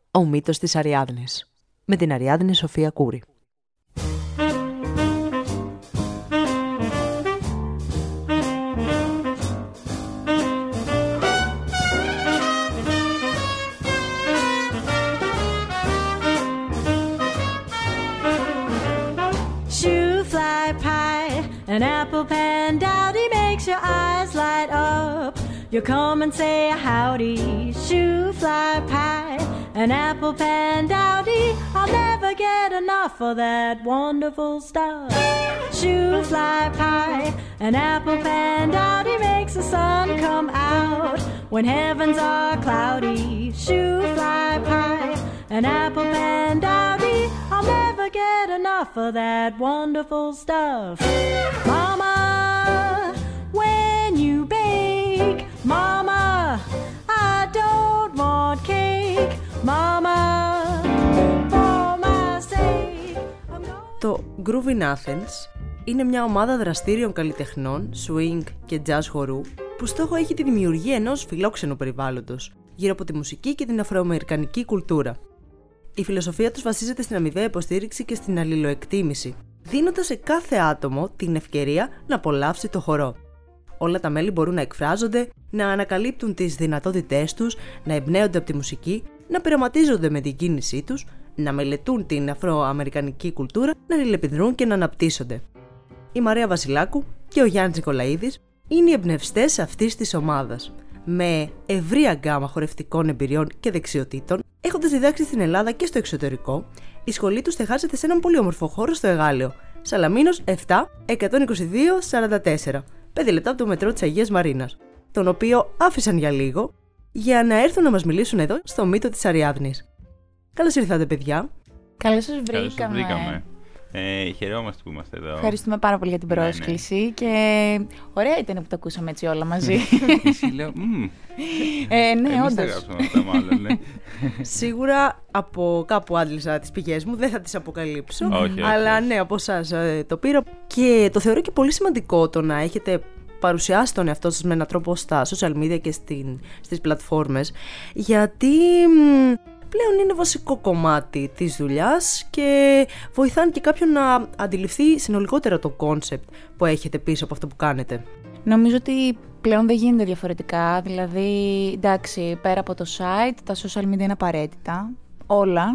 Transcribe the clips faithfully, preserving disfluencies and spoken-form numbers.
Ο μύθος της Αριάδνης, με την Αριάδνη Σοφία Κούρη. An apple pan dowdy makes your eyes light up. You come and say howdy, shoo fly pie. An apple pan dowdy, I'll never get enough of that wonderful stuff. Shoo fly pie. An apple pan dowdy makes the sun come out when heavens are cloudy. Shoo fly pie. An apple pan dowdy, I'll never get enough of that wonderful stuff. Mama, when you bake, Mama, I don't want cake. Mama, for my sake, I'm going... Το Groove in Athens είναι μια ομάδα δραστήριων καλλιτεχνών, swing και jazz χορού, που στόχο έχει τη δημιουργία ενός φιλόξενου περιβάλλοντος, γύρω από τη μουσική και την αφροαμερικανική κουλτούρα. Η φιλοσοφία τους βασίζεται στην αμοιβαία υποστήριξη και στην αλληλοεκτίμηση, δίνοντας σε κάθε άτομο την ευκαιρία να απολαύσει το χορό. Όλα τα μέλη μπορούν να εκφράζονται, να ανακαλύπτουν τις δυνατότητές τους, να εμπνέονται από τη μουσική, να πειραματίζονται με την κίνησή τους, να μελετούν την αφροαμερικανική κουλτούρα, να αλληλεπιδρούν και να αναπτύσσονται. Η Μαρία Βασιλάκου και ο Γιάννης Νικολαίδης είναι οι εμπνευστές αυτής της ομάδας. Με ευρία γκάμα χορευτικών εμπειριών και δεξιοτήτων, έχοντας διδάξει στην Ελλάδα και στο εξωτερικό, η σχολή τους στεγάζεται σε έναν πολύ όμορφο χώρο στο Εγάλεο, Σαλαμίνος επτά εκατόν είκοσι δύο σαράντα τέσσερα, πέντε λεπτά από το μετρό της Αγίας Μαρίνας, τον οποίο άφησαν για λίγο για να έρθουν να μας μιλήσουν εδώ στο μύθο της Αριάδνης. Καλώς ήρθατε, παιδιά. Καλώς σας βρήκαμε. Καλώς σας βρήκαμε. Ε, χαιρόμαστε που είμαστε εδώ. Ευχαριστούμε πάρα πολύ για την πρόσκληση. Ναι, ναι. Και ωραία ήταν που τα ακούσαμε έτσι όλα μαζί. Εσύ λέω, μμμ. Ε, ναι, Εμείς όντως. τα γράψαμε αυτά μάλλον, ναι. Σίγουρα από κάπου άντλησα τις πηγές μου, δεν θα τις αποκαλύψω. Όχι, αλλά όχι. ναι, από εσάς το πήρα και το θεωρώ και πολύ σημαντικό το να έχετε παρουσιάσει τον εαυτό σας με έναν τρόπο στα social media και στην, στις πλατφόρμες, γιατί πλέον είναι βασικό κομμάτι της δουλειάς και βοηθάνε και κάποιον να αντιληφθεί συνολικότερα το κόνσεπτ που έχετε πίσω από αυτό που κάνετε. Νομίζω ότι πλέον δεν γίνεται διαφορετικά, δηλαδή εντάξει, πέρα από το site, τα social media είναι απαραίτητα, όλα.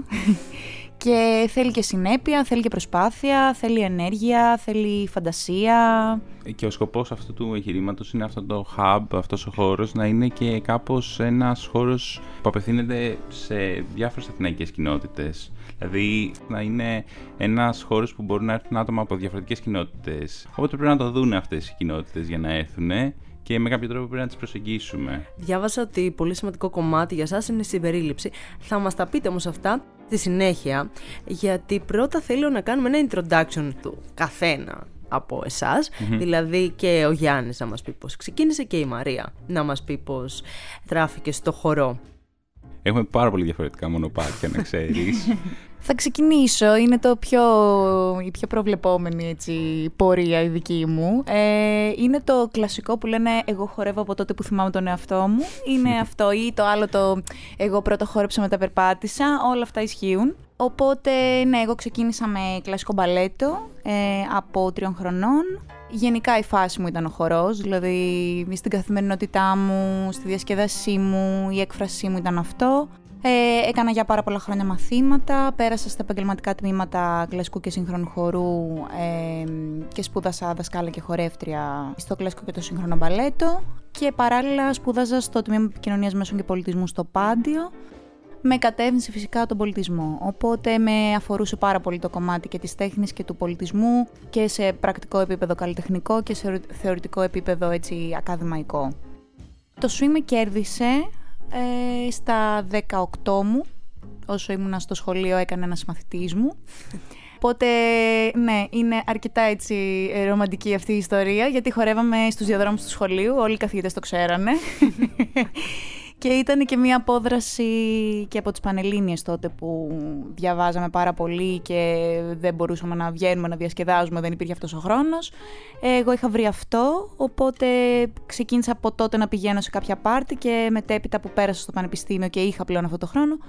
Και θέλει και συνέπεια, θέλει και προσπάθεια, θέλει ενέργεια, θέλει φαντασία. Και ο σκοπός αυτού του εγχειρήματος είναι αυτό το hub, αυτός ο χώρος, να είναι και κάπως ένας χώρος που απευθύνεται σε διάφορες αθηναϊκές κοινότητες. Δηλαδή να είναι ένας χώρος που μπορούν να έρθουν άτομα από διαφορετικές κοινότητες. Οπότε πρέπει να το δουν αυτές οι κοινότητες για να έρθουν και με κάποιο τρόπο πρέπει να τις προσεγγίσουμε. Διάβασα ότι πολύ σημαντικό κομμάτι για σας είναι η συμπερίληψη. Θα μας τα πείτε όμως αυτά στη συνέχεια, γιατί πρώτα θέλω να κάνουμε ένα introduction του καθένα από εσάς, mm-hmm. δηλαδή και ο Γιάννης να μας πει πώς ξεκίνησε και η Μαρία να μας πει πώς τράφηκε στο χορό. Έχουμε πάρα πολύ διαφορετικά μονοπάτια, να ξέρεις. Θα ξεκινήσω, είναι το πιο, η πιο προβλεπόμενη έτσι, πορεία η δική μου. Ε, είναι το κλασικό που λένε εγώ χορεύω από τότε που θυμάμαι τον εαυτό μου. Είναι αυτό ή το άλλο το εγώ πρώτα χόρεψα μετά περπάτησα, όλα αυτά ισχύουν. Οπότε ναι, εγώ ξεκίνησα με κλασικό μπαλέτο ε, από τριών χρονών. Γενικά η φάση μου ήταν ο χορός, δηλαδή στην καθημερινότητά μου, στη διασκέδασή μου, η έκφρασή μου ήταν αυτό. Ε, έκανα για πάρα πολλά χρόνια μαθήματα, πέρασα στα επαγγελματικά τμήματα κλασικού και σύγχρονου χορού ε, και σπούδασα δασκάλα και χορεύτρια στο κλασικό και το σύγχρονο μπαλέτο και παράλληλα σπούδαζα στο Τμήμα Επικοινωνίας Μέσων και Πολιτισμού στο Πάντιο με κατεύθυνση φυσικά τον πολιτισμό. Οπότε με αφορούσε πάρα πολύ το κομμάτι και της τέχνης και του πολιτισμού και σε πρακτικό επίπεδο καλλιτεχνικό και σε θεωρητικό επίπεδο έτσι ακαδημαϊκό. Το swing με κέρδισε ε, στα δεκαοκτώ μου, όσο ήμουνα στο σχολείο έκανε ένας μαθητής μου. Οπότε, ναι, είναι αρκετά έτσι ρομαντική αυτή η ιστορία, γιατί χορεύαμε στους διαδρόμους του σχολείου, όλοι οι καθηγητές το ξέρανε. Και ήταν και μια απόδραση και από τις Πανελλήνιες τότε που διαβάζαμε πάρα πολύ και δεν μπορούσαμε να βγαίνουμε, να διασκεδάζουμε, δεν υπήρχε αυτός ο χρόνος. Εγώ είχα βρει αυτό, οπότε ξεκίνησα από τότε να πηγαίνω σε κάποια πάρτι και μετέπειτα που πέρασα στο πανεπιστήμιο και είχα πλέον αυτό το χρόνο,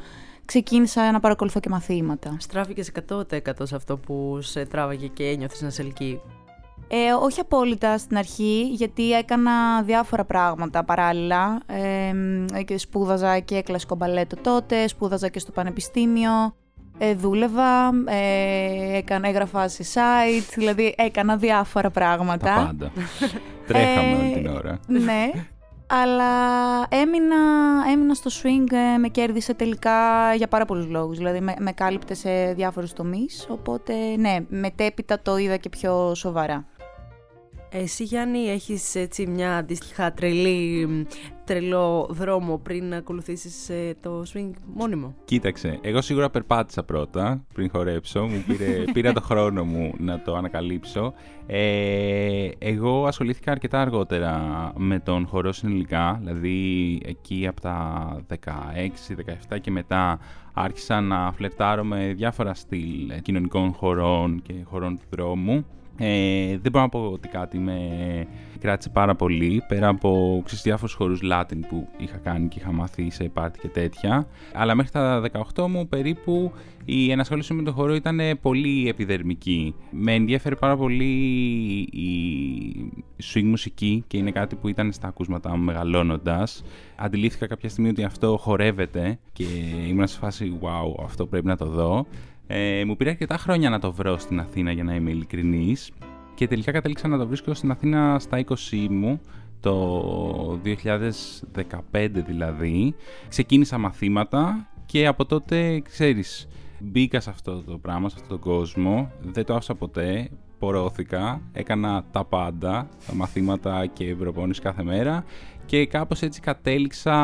ξεκίνησα να παρακολουθώ και μαθήματα. Στράφηκες εκατό τοις εκατό σε αυτό που σε τράβαγε και ένιωθες να σε ελκύει? Ε, όχι απόλυτα στην αρχή, γιατί έκανα διάφορα πράγματα παράλληλα. Ε, και σπούδαζα και κλασικό μπαλέτο τότε, σπούδαζα και στο πανεπιστήμιο, ε, δούλευα, ε, έκανα, έγραφα σε site, δηλαδή έκανα διάφορα πράγματα. Τα πάντα. Τρέχαμε όλη την ώρα. Ναι, αλλά έμεινα, έμεινα στο swing, ε, με κέρδισε τελικά για πάρα πολλούς λόγους, δηλαδή με, με κάλυπτε σε διάφορους τομείς, οπότε ναι, μετέπειτα το είδα και πιο σοβαρά. Εσύ, Γιάννη, έχεις έτσι μια αντίστοιχα τρελή, τρελό δρόμο πριν να ακολουθήσεις ε, το swing μόνιμο? Κοίταξε, εγώ σίγουρα περπάτησα πρώτα πριν χορέψω, μου πήρε, πήρα το χρόνο μου να το ανακαλύψω. Ε, εγώ ασχολήθηκα αρκετά αργότερα με τον χορό συνολικά, δηλαδή εκεί από τα δεκαέξι δεκαεπτά και μετά άρχισα να φλερτάρω με διάφορα στυλ κοινωνικών χορών και χορών του δρόμου. Ε, δεν μπορώ να πω ότι κάτι με κράτησε πάρα πολύ, πέρα από ξέρεις, διάφορους χορούς Latin που είχα κάνει και είχα μάθει σε πάρτι και τέτοια. Αλλά μέχρι τα δεκαοκτώ μου περίπου η ενασχόληση με τον χορό ήταν πολύ επιδερμική. Με ενδιέφερε πάρα πολύ η swing μουσική και είναι κάτι που ήταν στα ακούσματα μου μεγαλώνοντας. Αντιλήφθηκα κάποια στιγμή ότι αυτό χορεύεται και ήμουν σε φάση wow, αυτό πρέπει να το δω. Ε, μου πήρε αρκετά χρόνια να το βρω στην Αθήνα, για να είμαι ειλικρινής, και τελικά κατέληξα να το βρίσκω στην Αθήνα στα είκοσι μου, το δύο χιλιάδες δεκαπέντε δηλαδή. Ξεκίνησα μαθήματα και από τότε, ξέρεις, μπήκα σε αυτό το πράγμα, σε αυτόν τον κόσμο, δεν το άφησα ποτέ, πορώθηκα, έκανα τα πάντα, τα μαθήματα και προπόνηση κάθε μέρα και κάπως έτσι κατέληξα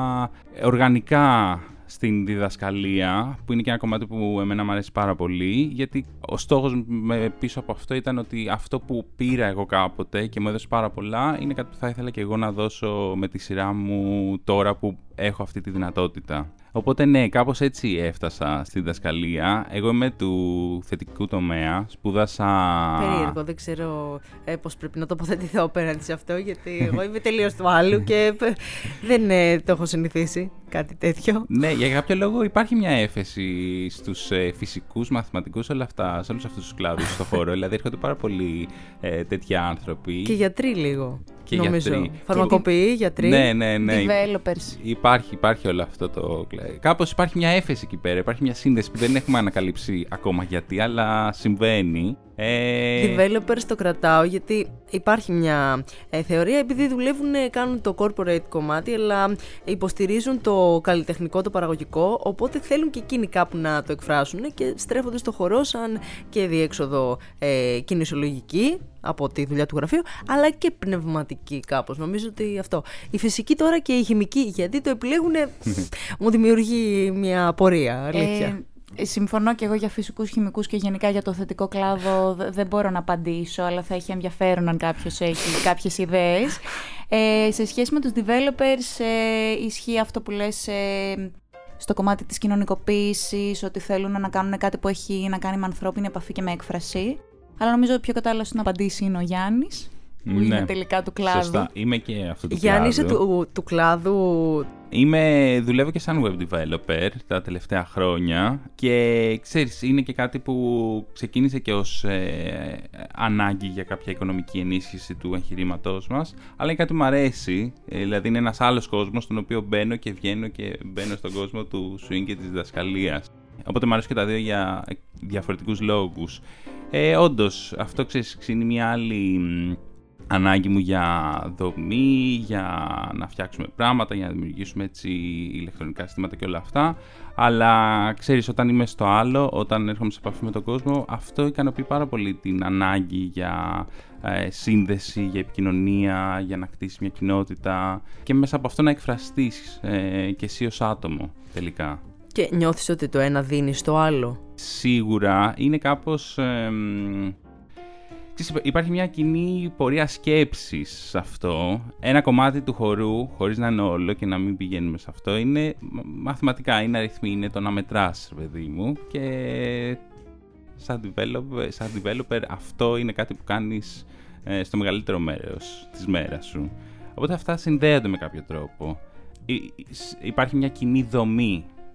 οργανικά στην διδασκαλία, που είναι και ένα κομμάτι που εμένα μου αρέσει πάρα πολύ, γιατί ο στόχος πίσω από αυτό ήταν ότι αυτό που πήρα εγώ κάποτε και μου έδωσε πάρα πολλά είναι κάτι που θα ήθελα και εγώ να δώσω με τη σειρά μου τώρα που έχω αυτή τη δυνατότητα. Οπότε ναι, κάπως έτσι έφτασα στη διδασκαλία. Εγώ είμαι του θετικού τομέα, σπούδασα... Περίεργο, δεν ξέρω ε, πώς πρέπει να τοποθετηθώ απέναντι σε αυτό, γιατί εγώ είμαι τελείως του άλλου και δεν ε, το έχω συνηθίσει κάτι τέτοιο. Ναι, για κάποιο λόγο υπάρχει μια έφεση στους ε, φυσικούς, μαθηματικούς, όλα αυτά, σε όλους αυτούς τους κλάδους στο χώρο. Δηλαδή έρχονται πάρα πολλοί ε, τέτοιοι άνθρωποι. Και γιατροί λίγο. Και νομίζω. γιατροί. Φαρμακοποιοί, γιατροί. Ναι, ναι, ναι. Developers. Υπάρχει, υπάρχει όλο αυτό το. Κάπως υπάρχει μια έφεση εκεί πέρα. Υπάρχει μια σύνδεση που δεν έχουμε ανακαλύψει ακόμα γιατί, αλλά συμβαίνει. Ε... Developers το κρατάω γιατί υπάρχει μια ε, θεωρία, επειδή δουλεύουν, κάνουν το corporate κομμάτι, αλλά υποστηρίζουν το καλλιτεχνικό, το παραγωγικό, οπότε θέλουν και εκείνοι κάπου να το εκφράσουν και στρέφονται στο χορό σαν και διέξοδο ε, κινησιολογική από τη δουλειά του γραφείου, αλλά και πνευματική κάπως. Νομίζω ότι αυτό. Η φυσική τώρα και η χημική, γιατί το επιλέγουν, μου δημιουργεί μια απορία, αλήθεια. Ε, συμφωνώ και εγώ για φυσικούς, χημικούς και γενικά για το θετικό κλάδο δεν μπορώ να απαντήσω, αλλά θα έχει ενδιαφέρον αν κάποιος έχει κάποιες ιδέες. Ε, σε σχέση με τους developers ε, ισχύει αυτό που λες ε, στο κομμάτι της κοινωνικοποίησης, ότι θέλουν να κάνουν κάτι που έχει να κάνει με ανθρώπινη επαφή και με έκφραση. Αλλά νομίζω ότι πιο κατάλληλος να απαντήσει είναι ο Γιάννης, που ναι, είναι τελικά του κλάδου. Σωστά, είμαι και αυτό του Γιάννη, κλάδου. Γιάννη, είσαι του, του κλάδου. Είμαι, δουλεύω και σαν web developer τα τελευταία χρόνια και ξέρεις, είναι και κάτι που ξεκίνησε και ως ε, ανάγκη για κάποια οικονομική ενίσχυση του εγχειρήματός μας, αλλά είναι κάτι που μου αρέσει, ε, δηλαδή είναι ένας άλλος κόσμος στον οποίο μπαίνω και βγαίνω και μπαίνω στον κόσμο του swing και της διδασκαλίας. Οπότε μου αρέσει και τα δύο για διαφορετικούς λόγους. Ε, όντως, αυτό ξέρεις, είναι μια άλλη ανάγκη μου για δομή, για να φτιάξουμε πράγματα, για να δημιουργήσουμε έτσι ηλεκτρονικά συστήματα και όλα αυτά. Αλλά ξέρεις, όταν είμαι στο άλλο, όταν έρχομαι σε επαφή με τον κόσμο, αυτό ικανοποιεί πάρα πολύ την ανάγκη για ε, σύνδεση, για επικοινωνία, για να κτίσεις μια κοινότητα και μέσα από αυτό να εκφραστείς ε, και εσύ ως άτομο τελικά. Και νιώθεις ότι το ένα δίνει στο άλλο? Σίγουρα είναι κάπως... Ε, υπάρχει μια κοινή πορεία σκέψης σε αυτό. Ένα κομμάτι του χορού, χωρίς να είναι όλο και να μην πηγαίνουμε σε αυτό, είναι μαθηματικά, είναι αριθμοί, είναι το να μετράς, παιδί μου. Και σαν developer, σαν developer αυτό είναι κάτι που κάνεις ε, στο μεγαλύτερο μέρος της μέρας σου. Οπότε αυτά συνδέονται με κάποιο τρόπο. Υ, υπάρχει μια κοινή δομή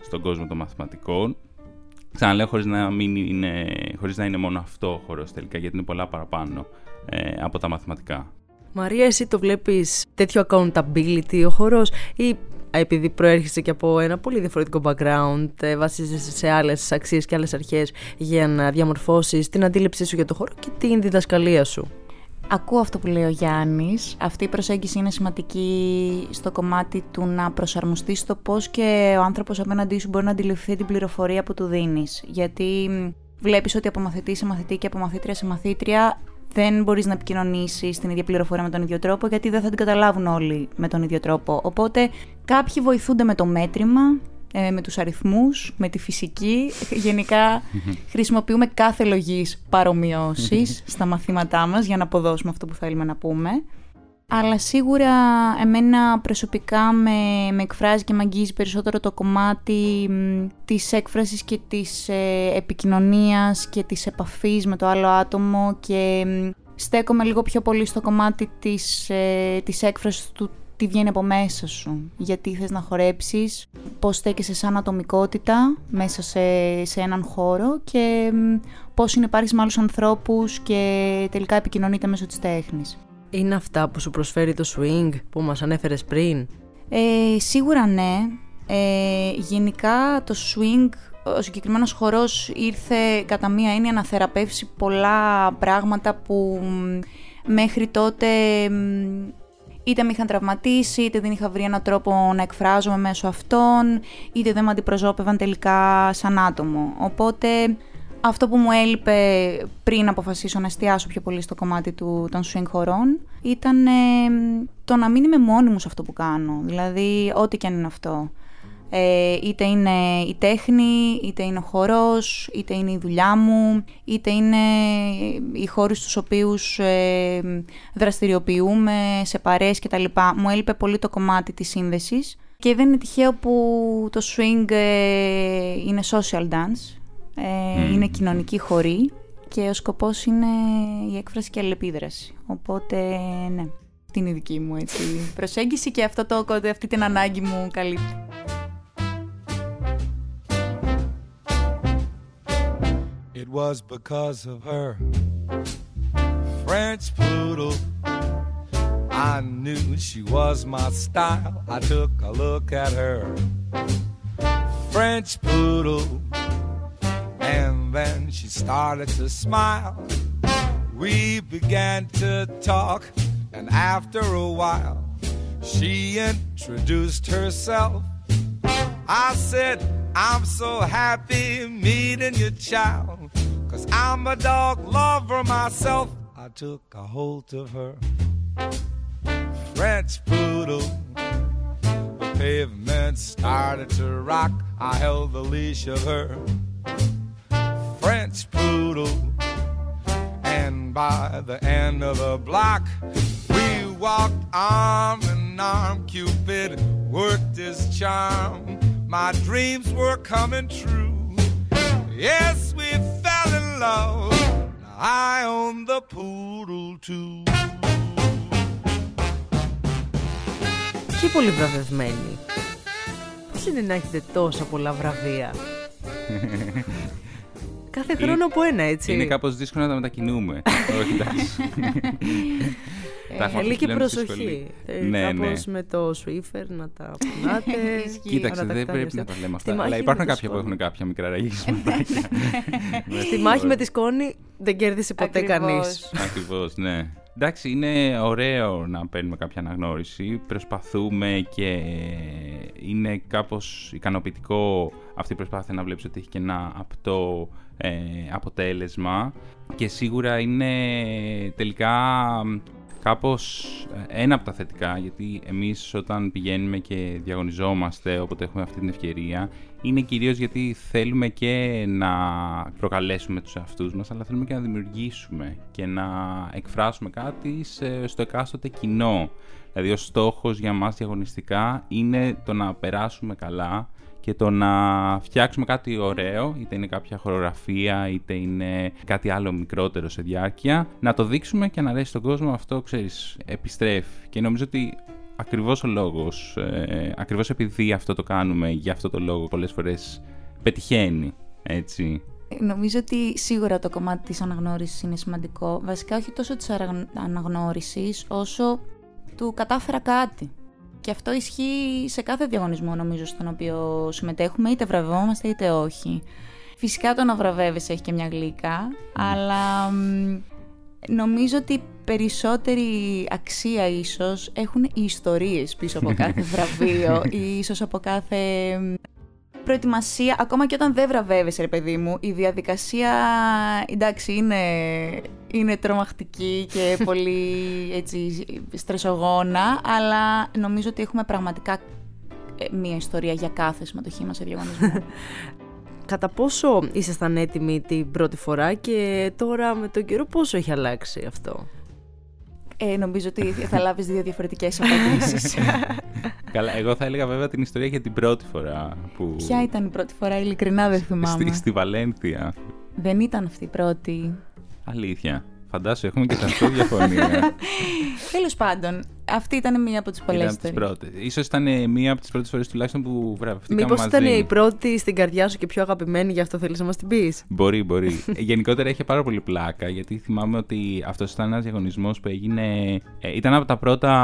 στον κόσμο των μαθηματικών. Ξαναλέω, χωρίς να, μην είναι, χωρίς να είναι μόνο αυτό ο χώρος τελικά, γιατί είναι πολλά παραπάνω ε, από τα μαθηματικά. Μαρία, εσύ το βλέπεις τέτοιο accountability ο χώρος, ή επειδή προέρχεσαι και από ένα πολύ διαφορετικό background, βασίζεσαι σε άλλες αξίες και άλλες αρχές για να διαμορφώσεις την αντίληψή σου για το χώρο και την διδασκαλία σου? Ακούω αυτό που λέει ο Γιάννης. Αυτή η προσέγγιση είναι σημαντική στο κομμάτι του να προσαρμοστείς στο πώς και ο άνθρωπος απέναντί σου μπορεί να αντιληφθεί την πληροφορία που του δίνεις. Γιατί βλέπεις ότι από μαθητή σε μαθητή και από μαθήτρια σε μαθήτρια δεν μπορείς να επικοινωνήσεις την ίδια πληροφορία με τον ίδιο τρόπο, γιατί δεν θα την καταλάβουν όλοι με τον ίδιο τρόπο. Οπότε κάποιοι βοηθούνται με το μέτρημα, με τους αριθμούς, με τη φυσική. Γενικά χρησιμοποιούμε κάθε λογής παρομοιώσεις στα μαθήματά μας για να αποδώσουμε αυτό που θέλουμε να πούμε. Αλλά σίγουρα εμένα προσωπικά με, με εκφράζει και με αγγίζει περισσότερο το κομμάτι μ, της έκφρασης και της ε, επικοινωνίας και της επαφής με το άλλο άτομο, και μ, στέκομαι λίγο πιο πολύ στο κομμάτι της, ε, της έκφρασης του τι βγαίνει από μέσα σου, γιατί θες να χορέψεις, πώς στέκεσαι σαν ατομικότητα μέσα σε, σε έναν χώρο και μ, πώς συνυπάρχεις με άλλους ανθρώπους και τελικά επικοινωνείτε μέσω της τέχνης. Είναι αυτά που σου προσφέρει το swing που μας ανέφερες πριν? Ε, σίγουρα ναι. Ε, γενικά το swing, ο συγκεκριμένος χορός ήρθε κατά μία έννοια να θεραπεύσει πολλά πράγματα που μέχρι τότε είτε με είχαν τραυματίσει, είτε δεν είχα βρει έναν τρόπο να εκφράζομαι μέσω αυτών, είτε δεν με αντιπροσώπευαν τελικά σαν άτομο. Οπότε αυτό που μου έλειπε πριν αποφασίσω να εστιάσω πιο πολύ στο κομμάτι του, των swing χορών ήταν ε, το να μην είμαι μόνη μου σε αυτό που κάνω. Δηλαδή, ό,τι και αν είναι αυτό. Ε, είτε είναι η τέχνη, είτε είναι ο χορός, είτε είναι η δουλειά μου, είτε είναι οι χώροι στους οποίους ε, δραστηριοποιούμε σε παρέες κτλ. Μου έλειπε πολύ το κομμάτι της σύνδεσης και δεν είναι τυχαίο που το swing ε, είναι social dance. Ε, mm. Είναι κοινωνική χορή και ο σκοπός είναι η έκφραση και η αλληλεπίδραση. Οπότε, ναι, αυτή είναι η δική μου έτσι, προσέγγιση και αυτό το, αυτή την ανάγκη μου καλύπτει. It was because of her French poodle I knew she was my style. I took a look at her French poodle, and then she started to smile. We began to talk, and after a while, she introduced herself. I said, I'm so happy meeting you, child, 'cause I'm a dog lover myself. I took a hold of her French poodle. The pavement started to rock. I held the leash of her French poodle, and by the end of the block we walked arm in arm. Cupid worked his charm. My dreams were coming true. Yes, we fell in love. Now I own the poodle too. Και πολύ βραβευμένη. Πώς είναι να έχετε τόσα πολλά βραβεία? Κάθε χρόνο από ένα, έτσι. Είναι κάπως δύσκολο να τα μετακινούμε. Όχι, εντάξει. Θέλει και προσοχή. Ναι, κάπως ναι. με το Swiffer να τα πονάτε. Κοίταξε, δεν πρέπει να τα λέμε αυτά. Αλλά υπάρχουν κάποια που έχουν κάποια μικρά ραγίσματα. Στη μάχη με τη σκόνη δεν κέρδισε ποτέ κανείς. Ακριβώς, ναι. Εντάξει, είναι ωραίο να παίρνουμε κάποια αναγνώριση. Προσπαθούμε και είναι κάπως ικανοποιητικό αυτή η προσπάθεια να βλέπεις ότι έχει και ένα απτό ε, αποτέλεσμα. Και σίγουρα είναι τελικά κάπως ένα από τα θετικά, γιατί εμείς όταν πηγαίνουμε και διαγωνιζόμαστε, όποτε έχουμε αυτή την ευκαιρία, είναι κυρίως γιατί θέλουμε και να προκαλέσουμε τους εαυτούς μας, αλλά θέλουμε και να δημιουργήσουμε και να εκφράσουμε κάτι στο εκάστοτε κοινό. Δηλαδή ο στόχος για μας διαγωνιστικά είναι το να περάσουμε καλά και το να φτιάξουμε κάτι ωραίο, είτε είναι κάποια χορογραφία, είτε είναι κάτι άλλο μικρότερο σε διάρκεια, να το δείξουμε και να αρέσει στον κόσμο. Αυτό, ξέρεις, επιστρέφει. Και νομίζω ότι ακριβώς ο λόγος, ε, ακριβώς επειδή αυτό το κάνουμε, για αυτό το λόγο πολλές φορές πετυχαίνει, έτσι. Νομίζω ότι σίγουρα το κομμάτι της αναγνώρισης είναι σημαντικό. Βασικά όχι τόσο της αναγνώρισης, όσο του κατάφερα κάτι. Και αυτό ισχύει σε κάθε διαγωνισμό, νομίζω, στον οποίο συμμετέχουμε, είτε βραβευόμαστε είτε όχι. Φυσικά το να βραβεύεσαι έχει και μια γλύκα, αλλά μ, νομίζω ότι περισσότερη αξία ίσως έχουν οι ιστορίες πίσω από κάθε βραβείο ή ίσως από κάθε προετοιμασία, ακόμα και όταν δεν βραβεύεσαι, ρε παιδί μου, η διαδικασία, εντάξει, είναι, είναι τρομακτική και πολύ έτσι στρεσογόνα, αλλά νομίζω ότι έχουμε πραγματικά μία ιστορία για κάθε συμμετοχή μας σε διαγωνισμό. Κατά πόσο ήσασταν έτοιμοι την πρώτη φορά και τώρα με τον καιρό πόσο έχει αλλάξει αυτό? Ε, νομίζω ότι θα λάβεις δύο διαφορετικές απαντήσεις. Καλά, εγώ θα έλεγα βέβαια την ιστορία για την πρώτη φορά. Που... Ποια ήταν η πρώτη φορά, ειλικρινά δεν θυμάμαι. Στη, στη Βαλένθια. Δεν ήταν αυτή η πρώτη. Αλήθεια. Φαντάσου, έχουμε και τα αυτό διαφωνία. Τέλος πάντων, αυτή ήταν μία από τις πολλές. Ήταν τις πρώτες. Ίσως ήταν μία από τις πρώτες φορές τουλάχιστον που βραβευτήκαμε Μήπως μαζί. ήταν η πρώτη στην καρδιά σου και πιο αγαπημένη, γι' αυτό θέλεις να μας την πεις? Μπορεί, μπορεί. Γενικότερα είχε πάρα πολύ πλάκα, γιατί θυμάμαι ότι αυτός ήταν ένας διαγωνισμός που έγινε. Ε, ήταν από τα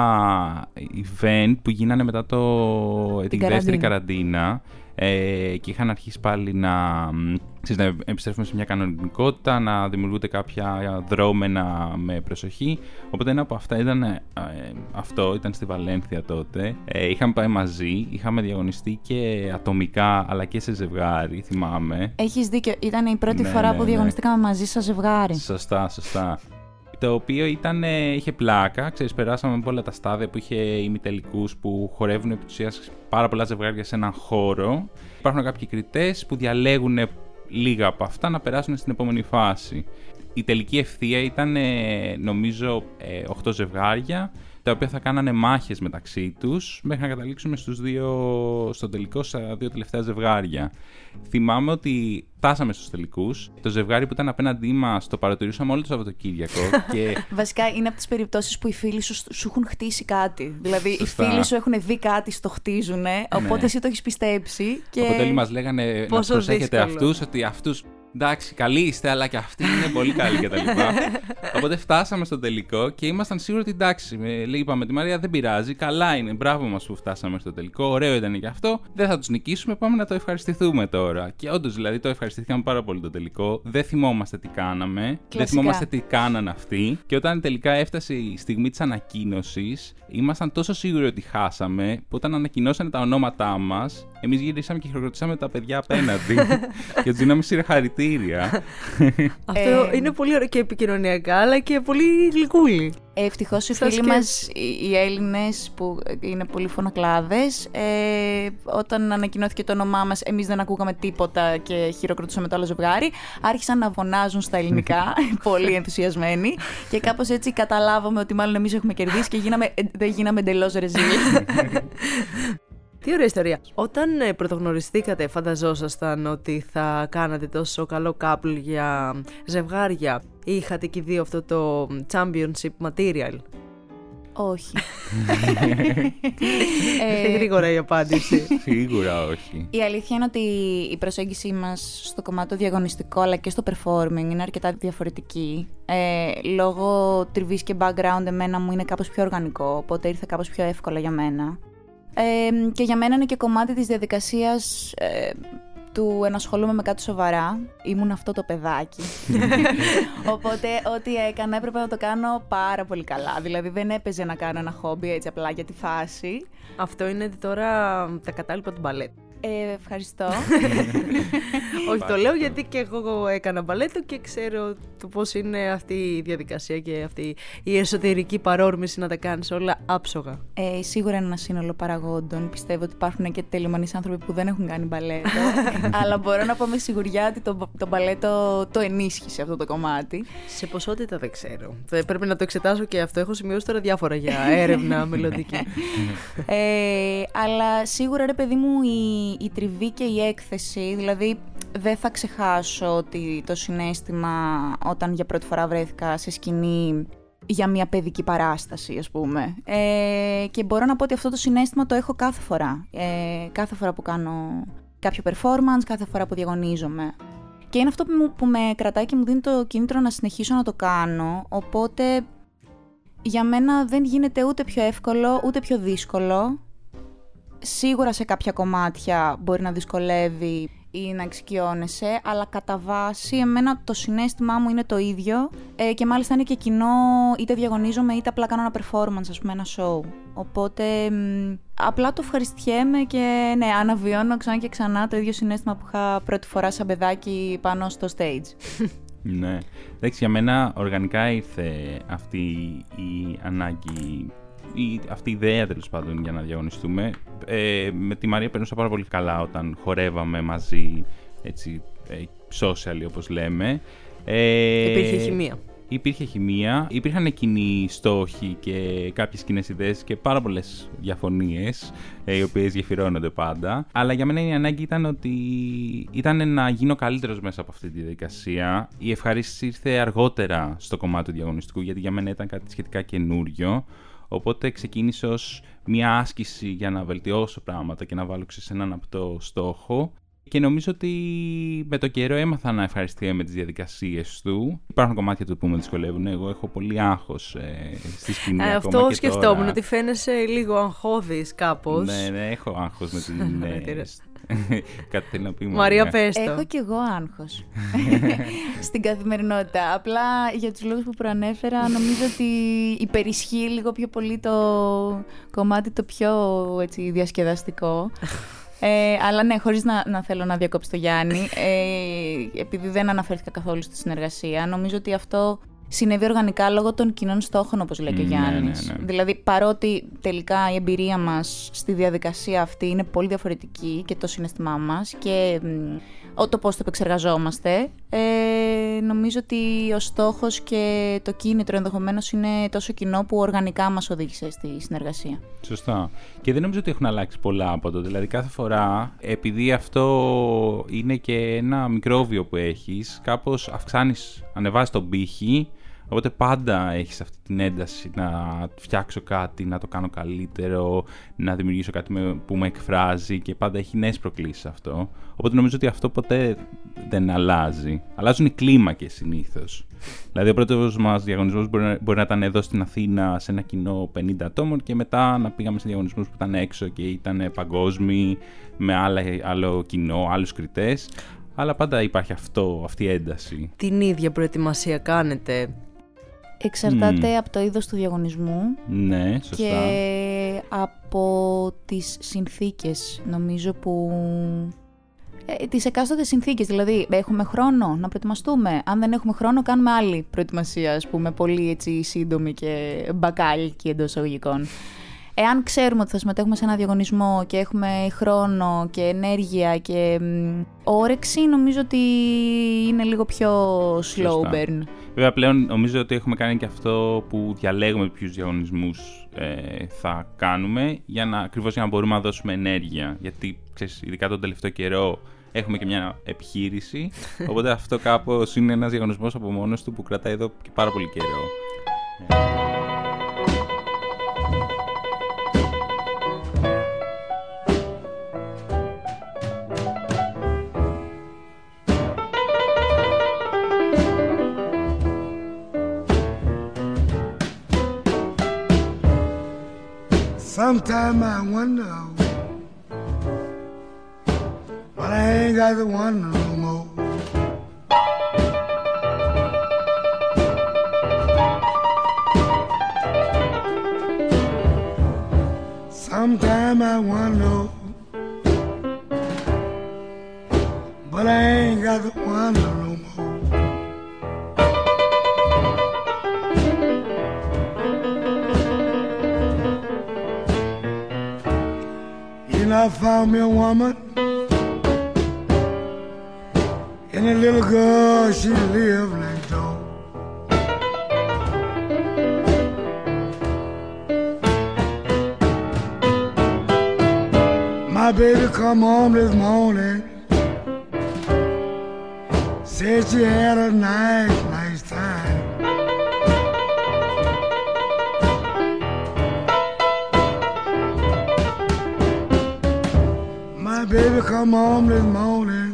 πρώτα event που γίνανε μετά το, την δεύτερη καραντίνα. Ε, και είχαν αρχίσει πάλι να, ξέρεις, να επιστρέφουμε σε μια κανονικότητα, να δημιουργούνται κάποια δρόμενα με προσοχή. Οπότε ένα από αυτά ήταν ε, αυτό, ήταν στη Βαλένθια τότε. Ε, είχαμε πάει μαζί, είχαμε διαγωνιστεί και ατομικά αλλά και σε ζευγάρι, θυμάμαι. Έχεις δίκιο, ήταν η πρώτη ναι, φορά ναι, που ναι. διαγωνιστήκαμε μαζί σαν ζευγάρι. Σωστά, σωστά. Το οποίο ήταν, είχε πλάκα, ξέρεις, περάσαμε από όλα τα στάδια που είχε ημιτελικούς που χορεύουν επί της ουσίας πάρα πολλά ζευγάρια σε έναν χώρο. Υπάρχουν κάποιοι κριτές που διαλέγουν λίγα από αυτά να περάσουν στην επόμενη φάση. Η τελική ευθεία ήταν, νομίζω, οκτώ ζευγάρια, τα οποία θα κάνανε μάχες μεταξύ τους μέχρι να καταλήξουμε στους δύο, στο τελικό, στα δύο τελευταία ζευγάρια. Θυμάμαι ότι φτάσαμε στους τελικούς. Το ζευγάρι που ήταν απέναντί μας το παρατηρούσαμε όλο το Σαββατοκύριακο. Και... Βασικά είναι από τις περιπτώσεις που οι φίλοι σου, σου έχουν χτίσει κάτι. Δηλαδή Σωστά. Οι φίλοι σου έχουν δει κάτι, στο χτίζουν, οπότε ναι. εσύ το έχεις πιστέψει. Και... Οπότε όλοι μας λέγανε πόσο να προσέχετε δύσκολο. αυτούς, ότι αυτούς. Εντάξει, καλοί είστε, αλλά και αυτοί είναι πολύ καλοί κτλ. Οπότε φτάσαμε στο τελικό και ήμασταν σίγουροι ότι εντάξει, είπαμε τη Μαρία, δεν πειράζει, καλά είναι, μπράβο μας που φτάσαμε στο τελικό, ωραίο ήταν και αυτό, δεν θα τους νικήσουμε, πάμε να το ευχαριστηθούμε τώρα. Και όντως, δηλαδή, το ευχαριστηθήκαμε πάρα πολύ το τελικό, δεν θυμόμαστε τι κάναμε, κλασικά. Δεν θυμόμαστε τι κάνανε αυτοί. Και όταν τελικά έφτασε η στιγμή της ανακοίνωσης, ήμασταν τόσο σίγουροι ότι χάσαμε, που όταν ανακοινώσανε τα ονόματά μας, εμείς γυρίσαμε και χειροκροτήσαμε τα παιδιά απέναντι και τους δίναμε συγχαρητήρια. Αυτό Ε, είναι πολύ ωραίο και επικοινωνιακά, αλλά και πολύ γλυκούλη. Ευτυχώς οι Σας φίλοι και- μας, οι οι Έλληνες που είναι πολύ φωνακλάδες, ε, όταν ανακοινώθηκε το όνομά μας, εμείς δεν ακούγαμε τίποτα και χειροκροτούσαμε το άλλο ζευγάρι. Άρχισαν να φωνάζουν στα ελληνικά, πολύ ενθουσιασμένοι. Και κάπως έτσι καταλάβαμε ότι μάλλον εμείς έχουμε κερδίσει και γίναμε, ε, δεν γίναμε εντελώς ρεζίλ. Τι ωραία ιστορία. Όταν ε, πρωτογνωριστήκατε, φανταζόσασταν ότι θα κάνατε τόσο καλό couple για ζευγάρια ή είχατε και οι δύο αυτό το championship material? Όχι. Ήρθε Ε, γρήγορα η απάντηση. Σίγουρα όχι. Η αλήθεια είναι ότι η προσέγγιση μας στο κομμάτι το διαγωνιστικό αλλά και στο performing είναι αρκετά διαφορετική. Ε, λόγω τριβής και background εμένα μου είναι κάπως πιο οργανικό, οπότε ήρθε κάπως πιο εύκολα για μένα. Ε, και για μένα είναι και κομμάτι της διαδικασίας ε, του ενασχολούμαι με κάτι σοβαρά. Ήμουν αυτό το παιδάκι. Οπότε ό,τι έκανα έπρεπε να το κάνω πάρα πολύ καλά. Δηλαδή δεν έπαιζε να κάνω ένα χόμπι έτσι απλά για τη φάση. Αυτό είναι τώρα τα κατάλοιπα του μπαλέτ. Ε, ευχαριστώ. Όχι, το λέω γιατί και εγώ έκανα μπαλέτο και ξέρω το πώς είναι αυτή η διαδικασία και αυτή η εσωτερική παρόρμηση να τα κάνεις όλα άψογα. Ε, σίγουρα είναι ένα σύνολο παραγόντων. Πιστεύω ότι υπάρχουν και τελειομανείς άνθρωποι που δεν έχουν κάνει μπαλέτο. Αλλά μπορώ να πω με σιγουριά ότι το, το μπαλέτο το ενίσχυσε αυτό το κομμάτι. Σε ποσότητα δεν ξέρω. Θα πρέπει να το εξετάσω και αυτό. Έχω σημειώσει τώρα διάφορα για έρευνα μελλοντική. Ε, αλλά σίγουρα, ρε παιδί μου, η, η τριβή και η έκθεση, δηλαδή δεν θα ξεχάσω ότι το συναίσθημα όταν για πρώτη φορά βρέθηκα σε σκηνή για μια παιδική παράσταση, ας πούμε. Ε, και μπορώ να πω ότι αυτό το συναίσθημα το έχω κάθε φορά. Ε, κάθε φορά που κάνω κάποιο performance, κάθε φορά που διαγωνίζομαι. Και είναι αυτό που, μου, που με κρατάει και μου δίνει το κίνητρο να συνεχίσω να το κάνω. Οπότε για μένα δεν γίνεται ούτε πιο εύκολο, ούτε πιο δύσκολο. Σίγουρα σε κάποια κομμάτια μπορεί να δυσκολεύει ή να εξοικειώνεσαι, αλλά κατά βάση εμένα το συναίσθημά μου είναι το ίδιο ε, και μάλιστα είναι και κοινό, είτε διαγωνίζομαι είτε απλά κάνω ένα performance, ας πούμε, ένα show. Οπότε μ, απλά το ευχαριστιέμαι και ναι, αναβιώνω ξανά και ξανά το ίδιο συναίσθημα που είχα πρώτη φορά σαν παιδάκι πάνω στο stage. Ναι. Εντάξει, για μένα οργανικά ήρθε αυτή η ανάγκη, η, αυτή η ιδέα τέλος πάντων για να διαγωνιστούμε. Ε, με τη Μαρία περνούσα πάρα πολύ καλά όταν χορεύαμε μαζί, έτσι, ε, social όπως λέμε. Ε, Υπήρχε χημεία. Υπήρχε χημεία, υπήρχαν κοινοί στόχοι και κάποιες κοινές ιδέες και πάρα πολλές διαφωνίες, ε, οι οποίες γεφυρώνονται πάντα. Αλλά για μένα η ανάγκη ήταν ότι ήταν να γίνω καλύτερος μέσα από αυτή τη διαδικασία. Η ευχαρίστηση ήρθε αργότερα στο κομμάτι του διαγωνιστικού, γιατί για μένα ήταν κάτι σχετικά καινούριο. Οπότε ξεκίνησε ως μια άσκηση για να βελτιώσω πράγματα και να βάλω σε έναν απτό στόχο. Και νομίζω ότι με το καιρό έμαθα να ευχαριστώ με τις διαδικασίες του. Υπάρχουν κομμάτια του που με δυσκολεύουν. Εγώ έχω πολύ άγχος ε, στη σκηνή. Ε, αυτό ακόμα σκεφτόμουν, τώρα. Ότι φαίνεσαι λίγο αγχώδης κάπως. Ναι, ναι, έχω άγχος με την... ναι, κάτι θέλει να πει μου. Μαρία, πες το. Έχω κι εγώ άγχος στην καθημερινότητα. Απλά για τους λόγους που προανέφερα, νομίζω ότι υπερισχύει λίγο πιο πολύ το κομμάτι το πιο έτσι, διασκεδαστικό. Ε, αλλά ναι, χωρίς να, να θέλω να διακόψω το Γιάννη, ε, επειδή δεν αναφέρθηκα καθόλου στη συνεργασία, νομίζω ότι αυτό συνέβη οργανικά λόγω των κοινών στόχων, όπως λέει και ο Γιάννης. Ναι, ναι, ναι. Δηλαδή, παρότι τελικά η εμπειρία μας στη διαδικασία αυτή είναι πολύ διαφορετική και το συναισθημά μας και μ, το πώς το επεξεργαζόμαστε, ε, νομίζω ότι ο στόχος και το κίνητρο ενδεχομένως είναι τόσο κοινό που οργανικά μας οδήγησε στη συνεργασία. Σωστά. Και δεν νομίζω ότι έχουν αλλάξει πολλά από το. Δηλαδή, κάθε φορά, επειδή αυτό είναι και ένα μικρόβιο που έχεις, κάπως αυξάνεις, ανεβάζεις τον πύχη. Οπότε πάντα έχεις αυτή την ένταση να φτιάξω κάτι, να το κάνω καλύτερο, να δημιουργήσω κάτι που με εκφράζει και πάντα έχει νέες προκλήσεις αυτό. Οπότε νομίζω ότι αυτό ποτέ δεν αλλάζει. Αλλάζουν οι κλίμακες συνήθως. Δηλαδή ο πρώτος μας διαγωνισμός μπορεί να, μπορεί να ήταν εδώ στην Αθήνα σε ένα κοινό πενήντα ατόμων και μετά να πήγαμε σε διαγωνισμούς που ήταν έξω και ήταν παγκόσμιοι με άλλα, άλλο κοινό, άλλους κριτές. Αλλά πάντα υπάρχει αυτό, αυτή η ένταση. Την ίδια προετοιμασία κάνετε? Εξαρτάται Mm. από το είδος του διαγωνισμού. Ναι, σωστά. Και από τις συνθήκες, νομίζω, που... Ε, τις εκάστοτε συνθήκες, δηλαδή έχουμε χρόνο να προετοιμαστούμε. Αν δεν έχουμε χρόνο, κάνουμε άλλη προετοιμασία, ας πούμε, πολύ έτσι σύντομη και μπακάλικη εντός εισαγωγικών. Εάν ξέρουμε ότι θα συμμετέχουμε σε ένα διαγωνισμό και έχουμε χρόνο και ενέργεια και μ, όρεξη, νομίζω ότι είναι λίγο πιο slow burn. Βέβαια, πλέον νομίζω ότι έχουμε κάνει και αυτό που διαλέγουμε ποιους διαγωνισμούς ε, θα κάνουμε, για να, ακριβώς για να μπορούμε να δώσουμε ενέργεια. Γιατί, ξέρεις, ειδικά τον τελευταίο καιρό έχουμε και μια επιχείρηση, οπότε αυτό κάπως είναι ένας διαγωνισμός από μόνος του που κρατάει εδώ και πάρα πολύ καιρό. Sometimes I wonder, but I ain't got to wonder no more. Sometimes I wonder, but I ain't got to wonder no more. I found me a woman, and a little girl, she lived next door. My baby come home this morning, said she had a nice, nice time. baby come home this morning.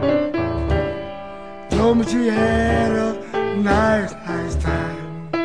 Told me she had a nice, nice time.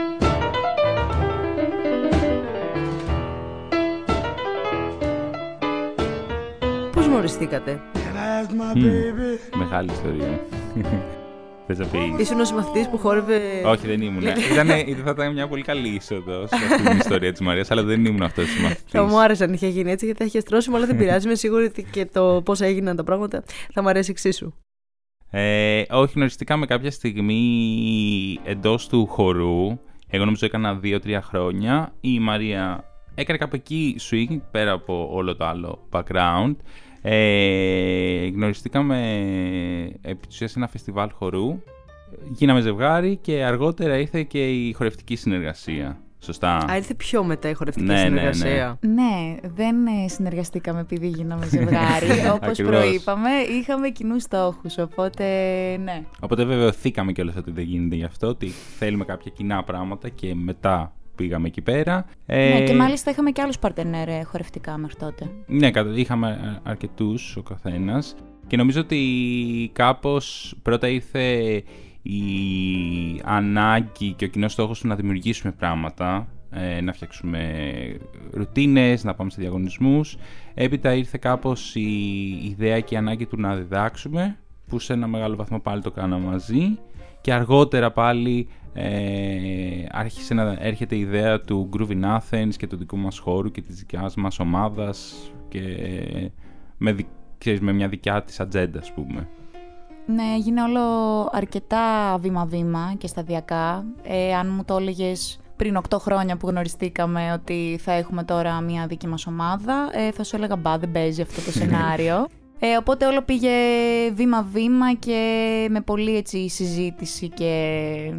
Πώς γνωριστήκατε? My baby. Μεγάλη ιστορία. Θες να πεις? Ήσουν ο συμμαθητής που χόρευε... Όχι, δεν ήμουν. Ήτανε, θα ήταν μια πολύ καλή είσοδος σε αυτή την ιστορία της Μαρίας, αλλά δεν ήμουν αυτός ο συμμαθητής. Θα μου άρεσε αν είχε γίνει έτσι, γιατί θα είχε στρώσιμο, αλλά δεν πειράζει. Είμαι σίγουρη ότι και το πώς έγιναν τα πράγματα θα μου αρέσει εξίσου. Ε, όχι, γνωριστήκαμε κάποια στιγμή εντός του χορού. Εγώ νομίζω έκανα δύο τρία χρόνια. Η Μαρία έκανε κάπου εκεί swing, πέρα από όλο το άλλο background. Ε, γνωριστήκαμε επί της ουσίας σε ένα φεστιβάλ χορού. Γίναμε ζευγάρι και αργότερα ήρθε και η χορευτική συνεργασία. Σωστά. Α, ήρθε πιο μετά η χορευτική ναι, συνεργασία. Ναι, ναι. ναι, δεν συνεργαστήκαμε επειδή γίναμε ζευγάρι. Όπως προείπαμε, είχαμε κοινούς στόχους. Οπότε, ναι. Οπότε βεβαιωθήκαμε κιόλας ότι δεν γίνεται γι' αυτό, ότι θέλουμε κάποια κοινά πράγματα και μετά πήγαμε εκεί πέρα. Ναι, ε... και μάλιστα είχαμε και άλλους παρτενέρ χορευτικά μέχρι τότε. Ναι, είχαμε αρκετούς ο καθένας. Και νομίζω ότι κάπως πρώτα ήρθε η ανάγκη και ο κοινός στόχος του να δημιουργήσουμε πράγματα, ε, να φτιάξουμε ρουτίνες, να πάμε σε διαγωνισμούς. Έπειτα ήρθε κάπως η ιδέα και η ανάγκη του να διδάξουμε, που σε ένα μεγάλο βαθμό πάλι το κάναμε μαζί. Και αργότερα πάλι ε, άρχισε να έρχεται η ιδέα του Groove in Athens και του δικού μας χώρου και της δικιάς μας ομάδας και με, ξέρεις, με μια δικιά της ατζέντα, ας πούμε. Ναι, έγινε όλο αρκετά βήμα-βήμα και σταδιακά. Ε, αν μου το έλεγες πριν οκτώ χρόνια που γνωριστήκαμε ότι θα έχουμε τώρα μια δική μας ομάδα, ε, θα σου έλεγα μπα, δεν παίζει αυτό το σενάριο. Ε, οπότε όλο πήγε βήμα-βήμα και με πολύ έτσι συζήτηση και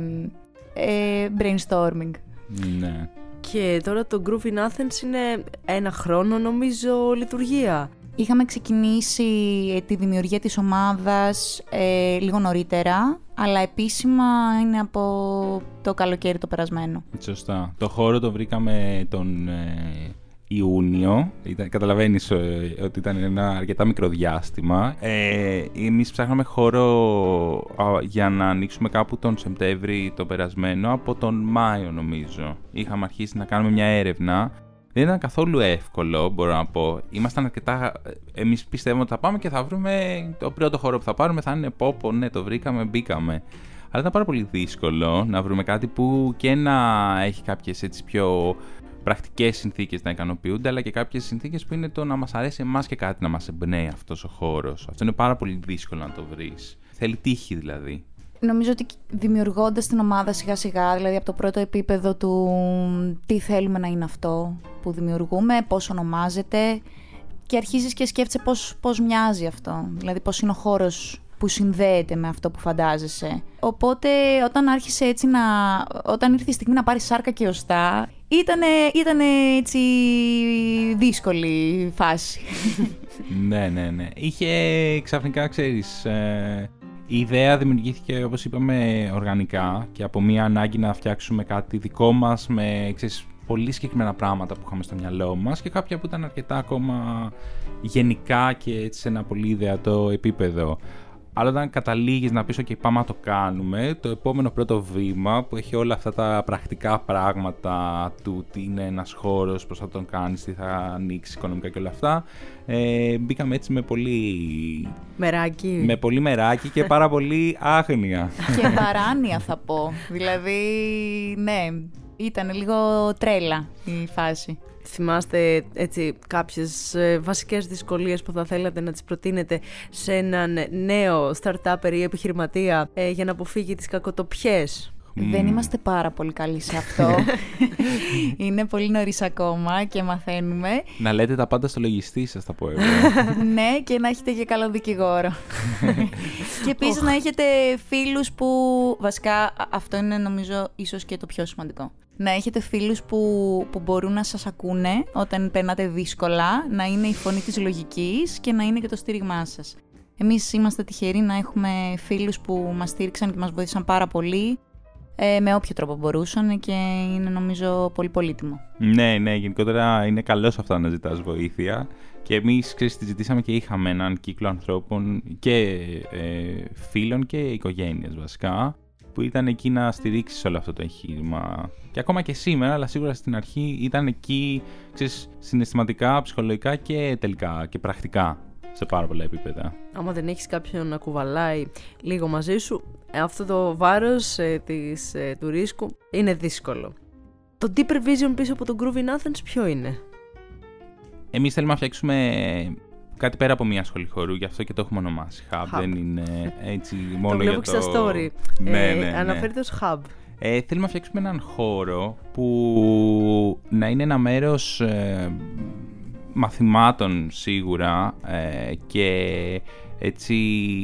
ε, brainstorming. Ναι. Και τώρα το Groove in Athens είναι ένα χρόνο νομίζω λειτουργία. Είχαμε ξεκινήσει τη δημιουργία της ομάδας ε, λίγο νωρίτερα, αλλά επίσημα είναι από το καλοκαίρι το περασμένο. Σωστά. Το χώρο το βρήκαμε τον ε, Ιούνιο. Ήταν, καταλαβαίνεις ε, ότι ήταν ένα αρκετά μικρό διάστημα. Ε, εμείς ψάχναμε χώρο α, για να ανοίξουμε κάπου τον Σεπτέμβρη το περασμένο, από τον Μάιο νομίζω. Είχαμε αρχίσει να κάνουμε μια έρευνα. Δεν ήταν καθόλου εύκολο, μπορώ να πω. Ήμασταν αρκετά. Εμείς πιστεύουμε ότι θα πάμε και θα βρούμε το πρώτο χώρο που θα πάρουμε. Θα είναι πόπο, ναι, το βρήκαμε, μπήκαμε. Αλλά ήταν πάρα πολύ δύσκολο να βρούμε κάτι που και να έχει κάποιες έτσι πιο πρακτικές συνθήκες να ικανοποιούνται, αλλά και κάποιες συνθήκες που είναι το να μας αρέσει εμάς και κάτι να μας εμπνέει αυτός ο χώρος. Αυτό είναι πάρα πολύ δύσκολο να το βρεις. Θέλει τύχη δηλαδή. Νομίζω ότι δημιουργώντας την ομάδα σιγά σιγά, δηλαδή από το πρώτο επίπεδο του τι θέλουμε να είναι αυτό που δημιουργούμε, πώς ονομάζεται, και αρχίζεις και σκέφτεσαι πώς, πώς μοιάζει αυτό, δηλαδή πώς είναι ο χώρος που συνδέεται με αυτό που φαντάζεσαι. Οπότε όταν άρχισε έτσι να, όταν ήρθε η στιγμή να πάρει σάρκα και οστά, ήτανε, ήτανε έτσι δύσκολη φάση. Ναι, ναι, ναι. Είχε ξαφνικά, ξέρεις, ε, η ιδέα δημιουργήθηκε, όπως είπαμε, οργανικά και από μια ανάγκη να φτιάξουμε κάτι δικό μας με, ξέρεις, πολύ συγκεκριμένα πράγματα που είχαμε στο μυαλό μας και κάποια που ήταν αρκετά ακόμα γενικά και έτσι σε ένα πολύ ιδεατό επίπεδο. Αλλά όταν καταλήγεις να πεις και πάμε να το κάνουμε, το επόμενο πρώτο βήμα που έχει όλα αυτά τα πρακτικά πράγματα του τι είναι ένας χώρος, πώς θα τον κάνεις, τι θα ανοίξει οικονομικά και όλα αυτά, ε, μπήκαμε έτσι με πολύ... Μεράκι. Με πολύ μεράκι και πάρα πολύ άγνοια. Και παράνοια θα πω. Δηλαδή, ναι, ήταν λίγο τρέλα η φάση. Θυμάστε έτσι κάποιες ε, βασικές δυσκολίες που θα θέλατε να τις προτείνετε σε έναν νέο startuper ή επιχειρηματία ε, για να αποφύγει τις κακοτοπιές? Mm. Δεν είμαστε πάρα πολύ καλοί σε αυτό. Είναι πολύ νωρίς ακόμα και μαθαίνουμε. Να λέτε τα πάντα στο λογιστή σας, θα πω εγώ. Ναι, και να έχετε και καλό δικηγόρο. Και επίσης να έχετε φίλους που... Βασικά αυτό είναι νομίζω ίσως και το πιο σημαντικό. Να έχετε φίλους που, που μπορούν να σας ακούνε όταν περνάτε δύσκολα, να είναι η φωνή της λογικής και να είναι και το στήριγμά σας. Εμείς είμαστε τυχεροί να έχουμε φίλους που μας στήριξαν και μας βοήθησαν πάρα πολύ. ε, με όποιο τρόπο μπορούσαν και είναι νομίζω πολύ πολύτιμο. Ναι, ναι, γενικότερα είναι καλό αυτό να ζητάς βοήθεια. Και εμείς, ξέρεις, τη ζητήσαμε και είχαμε έναν κύκλο ανθρώπων και ε, φίλων και οικογένειας βασικά, που ήταν εκεί να στηρίξει σε όλο αυτό το εγχείρημα. Και ακόμα και σήμερα, αλλά σίγουρα στην αρχή ήταν εκεί, ξέρεις, συναισθηματικά, ψυχολογικά και τελικά και πρακτικά σε πάρα πολλά επίπεδα. Άμα δεν έχεις κάποιον να κουβαλάει λίγο μαζί σου, αυτό το βάρος ε, της, ε, του ρίσκου είναι δύσκολο. Το deeper vision πίσω από τον Groove in Athens ποιο είναι? Εμείς θέλουμε να φτιάξουμε κάτι πέρα από μια σχολή χορού, γι' αυτό και το έχουμε ονομάσει Hub. Hub. Δεν είναι έτσι μόνο το για βλέπω το... και στα story. Ναι, ε, ναι, ναι. Αναφέρεται ως Hub. Ε, θέλουμε να φτιάξουμε έναν χώρο που να είναι ένα μέρος ε, μαθημάτων σίγουρα ε, και έτσι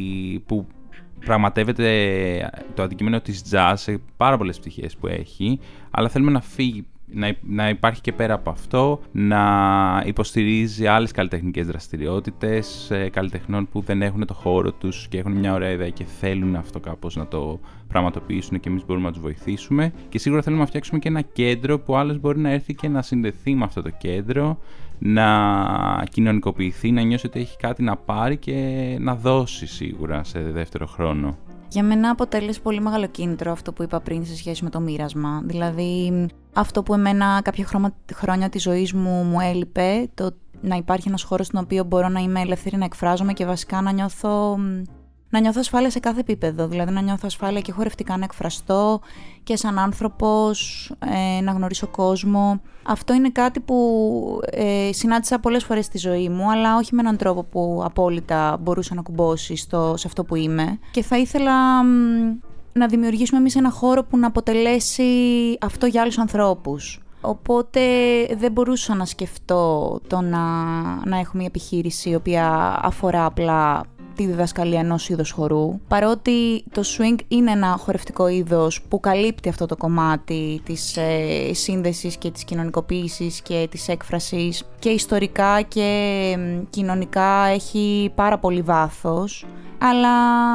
που πραγματεύεται το αντικείμενο της jazz σε πάρα πολλές πτυχές που έχει, αλλά θέλουμε να φύγει, να, να υπάρχει και πέρα από αυτό, να υποστηρίζει άλλες καλλιτεχνικές δραστηριότητες ε, καλλιτεχνών που δεν έχουν το χώρο τους και έχουν μια ωραία ιδέα και θέλουν αυτό κάπως να το πραγματοποιήσουν και εμείς μπορούμε να τους βοηθήσουμε. Και σίγουρα θέλουμε να φτιάξουμε και ένα κέντρο που άλλος μπορεί να έρθει και να συνδεθεί με αυτό το κέντρο, να κοινωνικοποιηθεί, να νιώσει ότι έχει κάτι να πάρει και να δώσει σίγουρα σε δεύτερο χρόνο. Για μένα αποτέλεσε πολύ μεγάλο κίνητρο αυτό που είπα πριν σε σχέση με το μοίρασμα. Δηλαδή, αυτό που εμένα κάποια χρόνια της ζωής μου μου έλειπε, το να υπάρχει ένας χώρος στον οποίο μπορώ να είμαι ελεύθερη να εκφράζομαι και βασικά να νιώθω, να νιώθω ασφάλεια σε κάθε επίπεδο. Δηλαδή, να νιώθω ασφάλεια και χορευτικά να εκφραστώ και σαν άνθρωπος, ε, να γνωρίσω κόσμο. Αυτό είναι κάτι που ε, συνάντησα πολλές φορές στη ζωή μου, αλλά όχι με έναν τρόπο που απόλυτα μπορούσα να κουμπώσει στο, σε αυτό που είμαι. Και θα ήθελα μ, να δημιουργήσουμε εμείς ένα χώρο που να αποτελέσει αυτό για άλλους ανθρώπους. Οπότε δεν μπορούσα να σκεφτώ το να, να έχω μια επιχείρηση η οποία αφορά απλά τη διδασκαλία ενός είδους χορού. Παρότι το swing είναι ένα χορευτικό είδος που καλύπτει αυτό το κομμάτι της ε, σύνδεσης και της κοινωνικοποίησης και της έκφρασης και ιστορικά και ε, κοινωνικά έχει πάρα πολύ βάθος, αλλά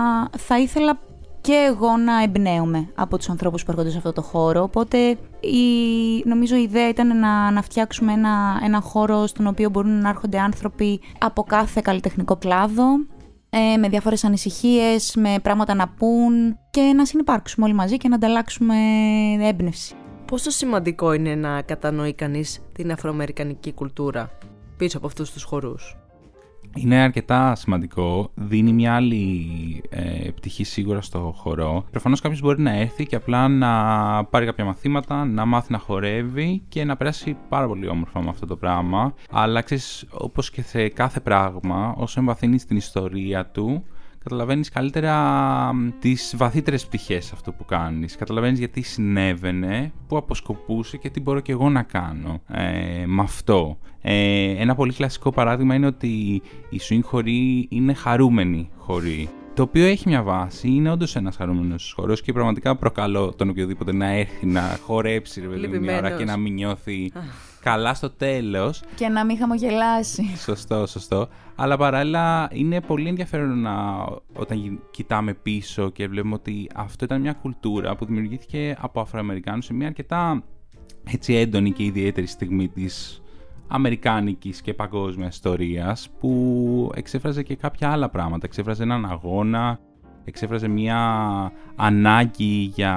θα ήθελα και εγώ να εμπνέομαι από τους ανθρώπους που έρχονται σε αυτό το χώρο. Οπότε η, νομίζω η ιδέα ήταν να, να φτιάξουμε ένα, ένα χώρο στον οποίο μπορούν να έρχονται άνθρωποι από κάθε καλλιτεχνικό κλάδο, ε, με διάφορες ανησυχίες, με πράγματα να πούν και να συνυπάρξουμε όλοι μαζί και να ανταλλάξουμε έμπνευση. Πόσο σημαντικό είναι να κατανοεί κανείς την αφροαμερικανική κουλτούρα πίσω από αυτούς τους χορούς? Είναι αρκετά σημαντικό, δίνει μια άλλη ε, πτυχή σίγουρα στο χορό. Προφανώς κάποιος μπορεί να έρθει και απλά να πάρει κάποια μαθήματα, να μάθει να χορεύει και να περάσει πάρα πολύ όμορφα με αυτό το πράγμα. Αλλά ξέρεις, όπως και σε κάθε πράγμα, όσο εμβαθύνεις την ιστορία του, καταλαβαίνεις καλύτερα τις βαθύτερες πτυχές αυτό που κάνεις. Καταλαβαίνεις γιατί συνέβαινε, πού αποσκοπούσε και τι μπορώ και εγώ να κάνω ε, με αυτό. Ε, ένα πολύ κλασικό παράδειγμα είναι ότι οι swing χοροί είναι χαρούμενοι χοροί. Το οποίο έχει μια βάση, είναι όντως ένας χαρούμενος χορός και πραγματικά προκαλώ τον οποιοδήποτε να έρθει να χορέψει ρε παιδί μια ώρα και να μην νιώθει καλά στο τέλος. Και να μην χαμογελάσει. Σωστό, σωστό. Αλλά παράλληλα είναι πολύ ενδιαφέρον να, όταν κοιτάμε πίσω και βλέπουμε ότι αυτό ήταν μια κουλτούρα που δημιουργήθηκε από Αφροαμερικάνους σε μια αρκετά έτσι έντονη και ιδιαίτερη στιγμή της αμερικάνικης και παγκόσμιας ιστορίας, που εξέφραζε και κάποια άλλα πράγματα. Εξέφραζε έναν αγώνα, εξέφραζε μια ανάγκη για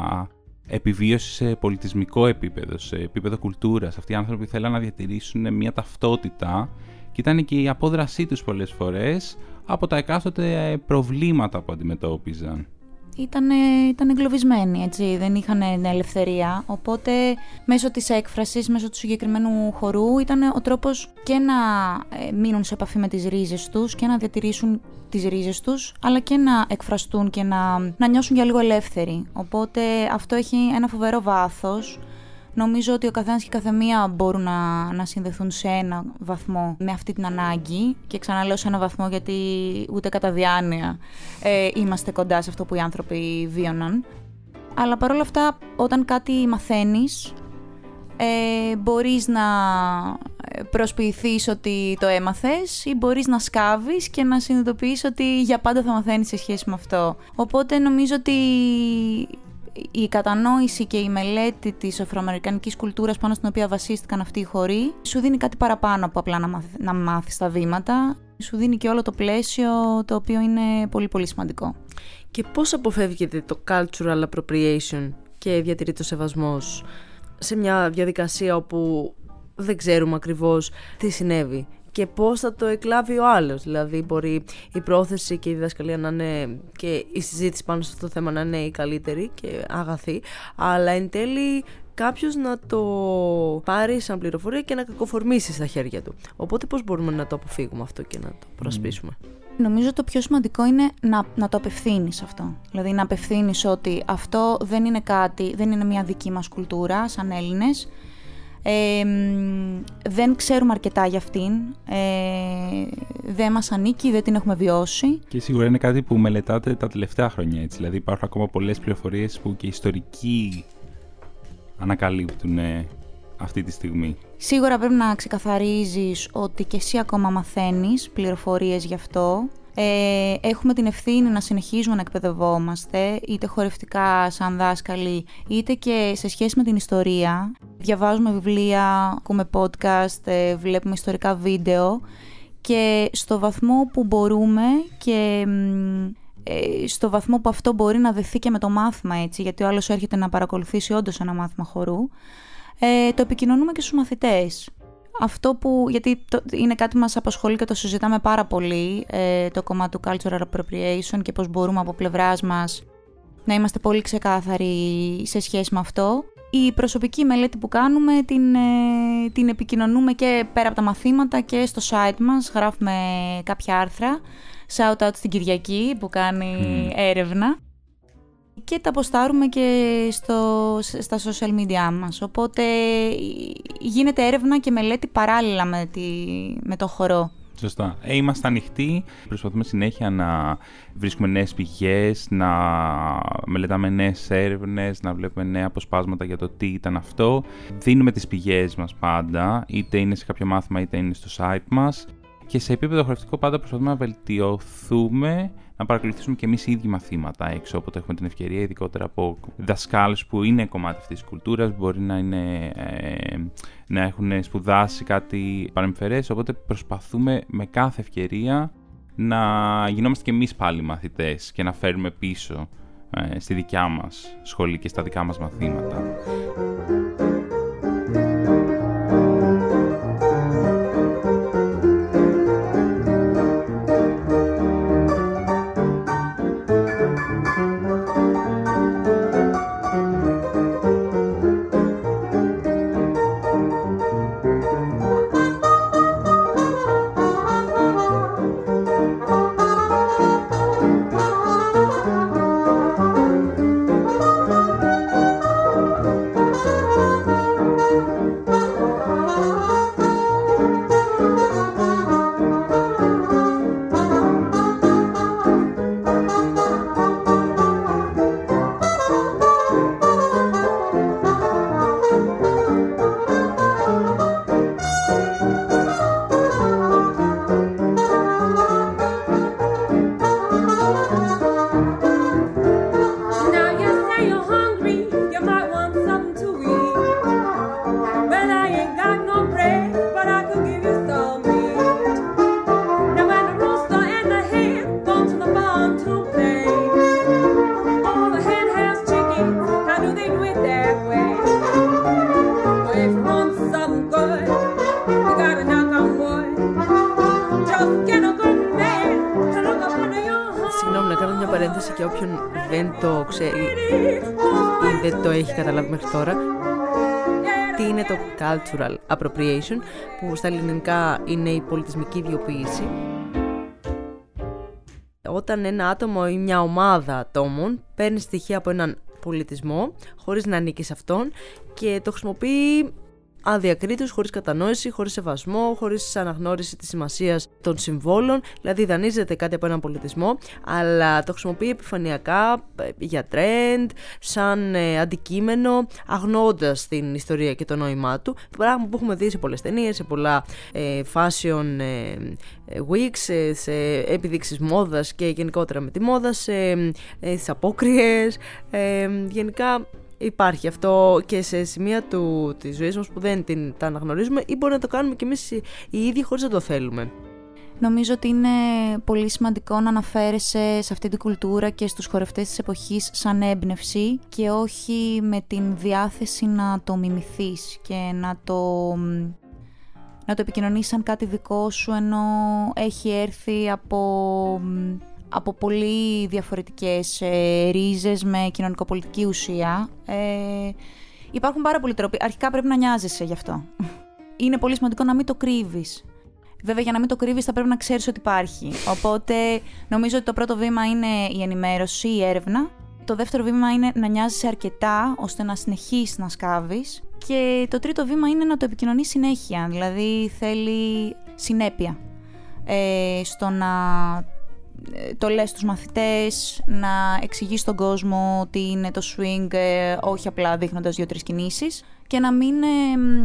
επιβίωση σε πολιτισμικό επίπεδο, σε επίπεδο κουλτούρας. Αυτοί οι άνθρωποι θέλαν να διατηρήσουν μια ταυτότητα και ήταν και η απόδρασή τους πολλές φορές από τα εκάστοτε προβλήματα που αντιμετώπιζαν. Ήταν, ήταν εγκλωβισμένοι, έτσι, δεν είχαν ελευθερία, οπότε μέσω της έκφρασης, μέσω του συγκεκριμένου χορού ήταν ο τρόπος και να μείνουν σε επαφή με τις ρίζες τους και να διατηρήσουν τις ρίζες τους, αλλά και να εκφραστούν και να, να νιώσουν για λίγο ελεύθεροι. Οπότε αυτό έχει ένα φοβερό βάθος. Νομίζω ότι ο καθένας και η καθεμία μπορούν να, να συνδεθούν σε ένα βαθμό με αυτή την ανάγκη και ξαναλέω σε ένα βαθμό γιατί ούτε κατά διάνοια ε, είμαστε κοντά σε αυτό που οι άνθρωποι βίωναν. Αλλά παρόλα αυτά όταν κάτι μαθαίνεις ε, μπορείς να προσποιηθείς ότι το έμαθες ή μπορείς να σκάβεις και να συνειδητοποιείς ότι για πάντα θα μαθαίνεις σε σχέση με αυτό. Οπότε νομίζω ότι η κατανόηση και η μελέτη της αφροαμερικανικής κουλτούρας πάνω στην οποία βασίστηκαν αυτοί οι χοροί σου δίνει κάτι παραπάνω από απλά να, μάθ, να μάθεις τα βήματα. Σου δίνει και όλο το πλαίσιο, το οποίο είναι πολύ πολύ σημαντικό. Και πώς αποφεύγεται το cultural appropriation και διατηρείται ο σεβασμός σε μια διαδικασία όπου δεν ξέρουμε ακριβώς τι συνέβη και πώς θα το εκλάβει ο άλλος? Δηλαδή μπορεί η πρόθεση και η διδασκαλία να είναι και η συζήτηση πάνω σε αυτό το θέμα να είναι η καλύτερη και αγαθή, αλλά εν τέλει κάποιος να το πάρει σαν πληροφορία και να κακοφορμήσει στα χέρια του. Οπότε πώς μπορούμε να το αποφύγουμε αυτό και να το προασπίσουμε? Mm. Νομίζω το πιο σημαντικό είναι να, να το απευθύνεις αυτό. Δηλαδή να απευθύνεις ότι αυτό δεν είναι κάτι, δεν είναι μια δική μας κουλτούρα σαν Έλληνες. Ε, δεν ξέρουμε αρκετά για αυτήν, ε, δεν μας ανήκει, δεν την έχουμε βιώσει. Και σίγουρα είναι κάτι που μελετάτε τα τελευταία χρόνια, έτσι. Δηλαδή υπάρχουν ακόμα πολλές πληροφορίες που και ιστορικοί ανακαλύπτουν ε, αυτή τη στιγμή. Σίγουρα πρέπει να ξεκαθαρίζεις ότι και εσύ ακόμα μαθαίνεις πληροφορίες γι' αυτό. Ε, έχουμε την ευθύνη να συνεχίζουμε να εκπαιδευόμαστε, είτε χορευτικά σαν δάσκαλοι, είτε και σε σχέση με την ιστορία. Διαβάζουμε βιβλία, ακούμε podcast, ε, βλέπουμε ιστορικά βίντεο και στο βαθμό που μπορούμε και ε, στο βαθμό που αυτό μπορεί να δεθεί και με το μάθημα, έτσι, γιατί ο άλλος έρχεται να παρακολουθήσει όντως ένα μάθημα χορού, ε, το επικοινωνούμε και στους μαθητές. Αυτό που, γιατί το, είναι κάτι που μας απασχολεί και το συζητάμε πάρα πολύ, ε, το κομμάτι του cultural appropriation και πώς μπορούμε από πλευράς μας να είμαστε πολύ ξεκάθαροι σε σχέση με αυτό. Η προσωπική μελέτη που κάνουμε την, ε, την επικοινωνούμε και πέρα από τα μαθήματα και στο site μας, γράφουμε κάποια άρθρα, shout out στην Κυριακή που κάνει mm. έρευνα. Και τα ποστάρουμε και στο, στα social media μας. Οπότε γίνεται έρευνα και μελέτη παράλληλα με, τη, με το χορό. Σωστά. Ε, είμαστε ανοιχτοί. Προσπαθούμε συνέχεια να βρίσκουμε νέες πηγές, να μελετάμε νέες έρευνες, να βλέπουμε νέα αποσπάσματα για το τι ήταν αυτό. Δίνουμε τις πηγές μας πάντα, είτε είναι σε κάποιο μάθημα είτε είναι στο site μας. Και σε επίπεδο χορευτικό πάντα προσπαθούμε να βελτιωθούμε, να παρακολουθήσουμε και εμείς οι ίδιοι μαθήματα έξω, όποτε έχουμε την ευκαιρία, ειδικότερα από δασκάλους που είναι κομμάτι αυτής της κουλτούρας, μπορεί να, είναι, ε, να έχουν σπουδάσει κάτι παρεμφερές, οπότε προσπαθούμε με κάθε ευκαιρία να γινόμαστε και εμείς πάλι μαθητές και να φέρουμε πίσω ε, στη δικιά μας σχολή και στα δικά μας μαθήματα. Και όποιον δεν το ξέρει ή δεν το έχει καταλάβει μέχρι τώρα, τι είναι το cultural appropriation, που στα ελληνικά είναι η πολιτισμική ιδιοποίηση. Όταν ένα άτομο ή μια ομάδα ατόμων παίρνει στοιχεία από έναν πολιτισμό χωρίς να ανήκει σε αυτόν και το χρησιμοποιεί αδιακρίτως, χωρίς κατανόηση, χωρίς σεβασμό, χωρίς αναγνώριση της σημασίας των συμβόλων. Δηλαδή δανείζεται κάτι από έναν πολιτισμό, αλλά το χρησιμοποιεί επιφανειακά για trend, σαν ε, αντικείμενο, αγνοώντας την ιστορία και το νόημά του. Πράγμα που έχουμε δει σε πολλές ταινίες, σε πολλά ε, fashion ε, weeks, σε, σε επιδείξεις μόδας και γενικότερα με τη μόδα, σε ε, στις απόκριες, ε, γενικά. Υπάρχει αυτό και σε σημεία του, της ζωής μας που δεν την, τα αναγνωρίζουμε ή μπορεί να το κάνουμε κι εμείς οι ίδιοι χωρίς να το θέλουμε. Νομίζω ότι είναι πολύ σημαντικό να αναφέρεσαι σε αυτή την κουλτούρα και στους χορευτές της εποχής σαν έμπνευση και όχι με την διάθεση να το μιμηθείς και να το, να το επικοινωνείς σαν κάτι δικό σου, ενώ έχει έρθει από... από πολύ διαφορετικές ε, ρίζες με κοινωνικοπολιτική ουσία. Ε, υπάρχουν πάρα πολλοί τρόποι. Αρχικά πρέπει να νοιάζεσαι γι' αυτό. Είναι πολύ σημαντικό να μην το κρύβεις. Βέβαια, για να μην το κρύβεις θα πρέπει να ξέρεις ότι υπάρχει. Οπότε νομίζω ότι το πρώτο βήμα είναι η ενημέρωση, η έρευνα. Το δεύτερο βήμα είναι να νοιάζεσαι αρκετά ώστε να συνεχίσεις να σκάβεις. Και το τρίτο βήμα είναι να το επικοινωνείς συνέχεια. Δηλαδή θέλει συνέπεια ε, στο να το λες στους μαθητές, να εξηγείς στον κόσμο τι είναι το swing, ε, όχι απλά δείχνοντας δύο-τρεις κινήσεις και να μην ε,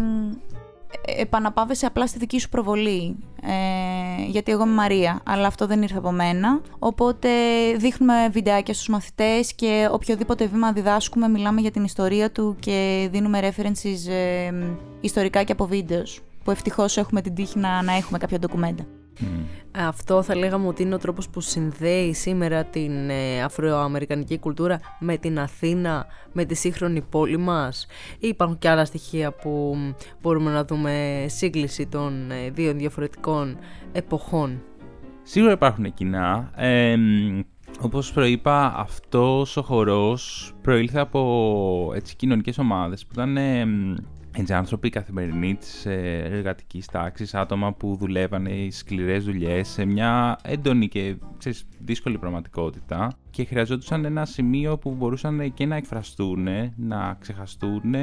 ε, επαναπάβεσαι απλά στη δική σου προβολή. Ε, γιατί εγώ είμαι Μαρία, αλλά αυτό δεν ήρθε από μένα. Οπότε δείχνουμε βιντεάκια στους μαθητές και οποιοδήποτε βήμα διδάσκουμε μιλάμε για την ιστορία του και δίνουμε references ε, ιστορικά και από βίντεο, που ευτυχώς έχουμε την τύχη να, να έχουμε κάποια ντοκουμέντα. Mm. Αυτό θα λέγαμε ότι είναι ο τρόπος που συνδέει σήμερα την ε, αφροαμερικανική κουλτούρα με την Αθήνα, με τη σύγχρονη πόλη μας, ή υπάρχουν και άλλα στοιχεία που μπορούμε να δούμε σύγκληση των ε, δύο διαφορετικών εποχών? Σίγουρα υπάρχουν κοινά. Ε, όπως προείπα, αυτός ο χορός προήλθε από έτσι, κοινωνικές ομάδες που ήταν... Ε, έτσι, άνθρωποι καθημερινοί της εργατικής τάξης, άτομα που δουλεύανε σκληρές δουλειές σε μια έντονη και ξέρεις, δύσκολη πραγματικότητα και χρειαζόντουσαν ένα σημείο που μπορούσαν και να εκφραστούν, να ξεχαστούν,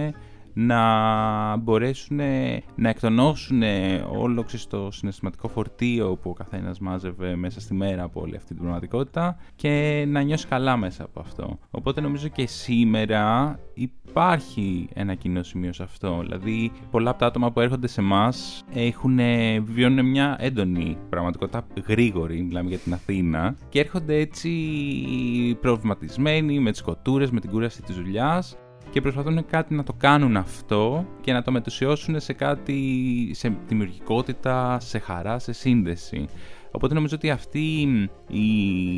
να μπορέσουν να εκτονώσουν όλο το συναισθηματικό φορτίο που ο καθένας μάζευε μέσα στη μέρα από όλη αυτή την πραγματικότητα και να νιώσει καλά μέσα από αυτό. Οπότε νομίζω και σήμερα υπάρχει ένα κοινό σημείο σε αυτό. Δηλαδή, πολλά από τα άτομα που έρχονται σε εμάς έχουν, βιώνουν μια έντονη πραγματικότητα, γρήγορη, μιλάμε για την Αθήνα, και έρχονται έτσι προβληματισμένοι με τις κοτούρες, με την κούραση της δουλειάς και προσπαθούν κάτι να το κάνουν αυτό και να το μετουσιώσουν σε κάτι, σε δημιουργικότητα, σε χαρά, σε σύνδεση. Οπότε νομίζω ότι αυτή η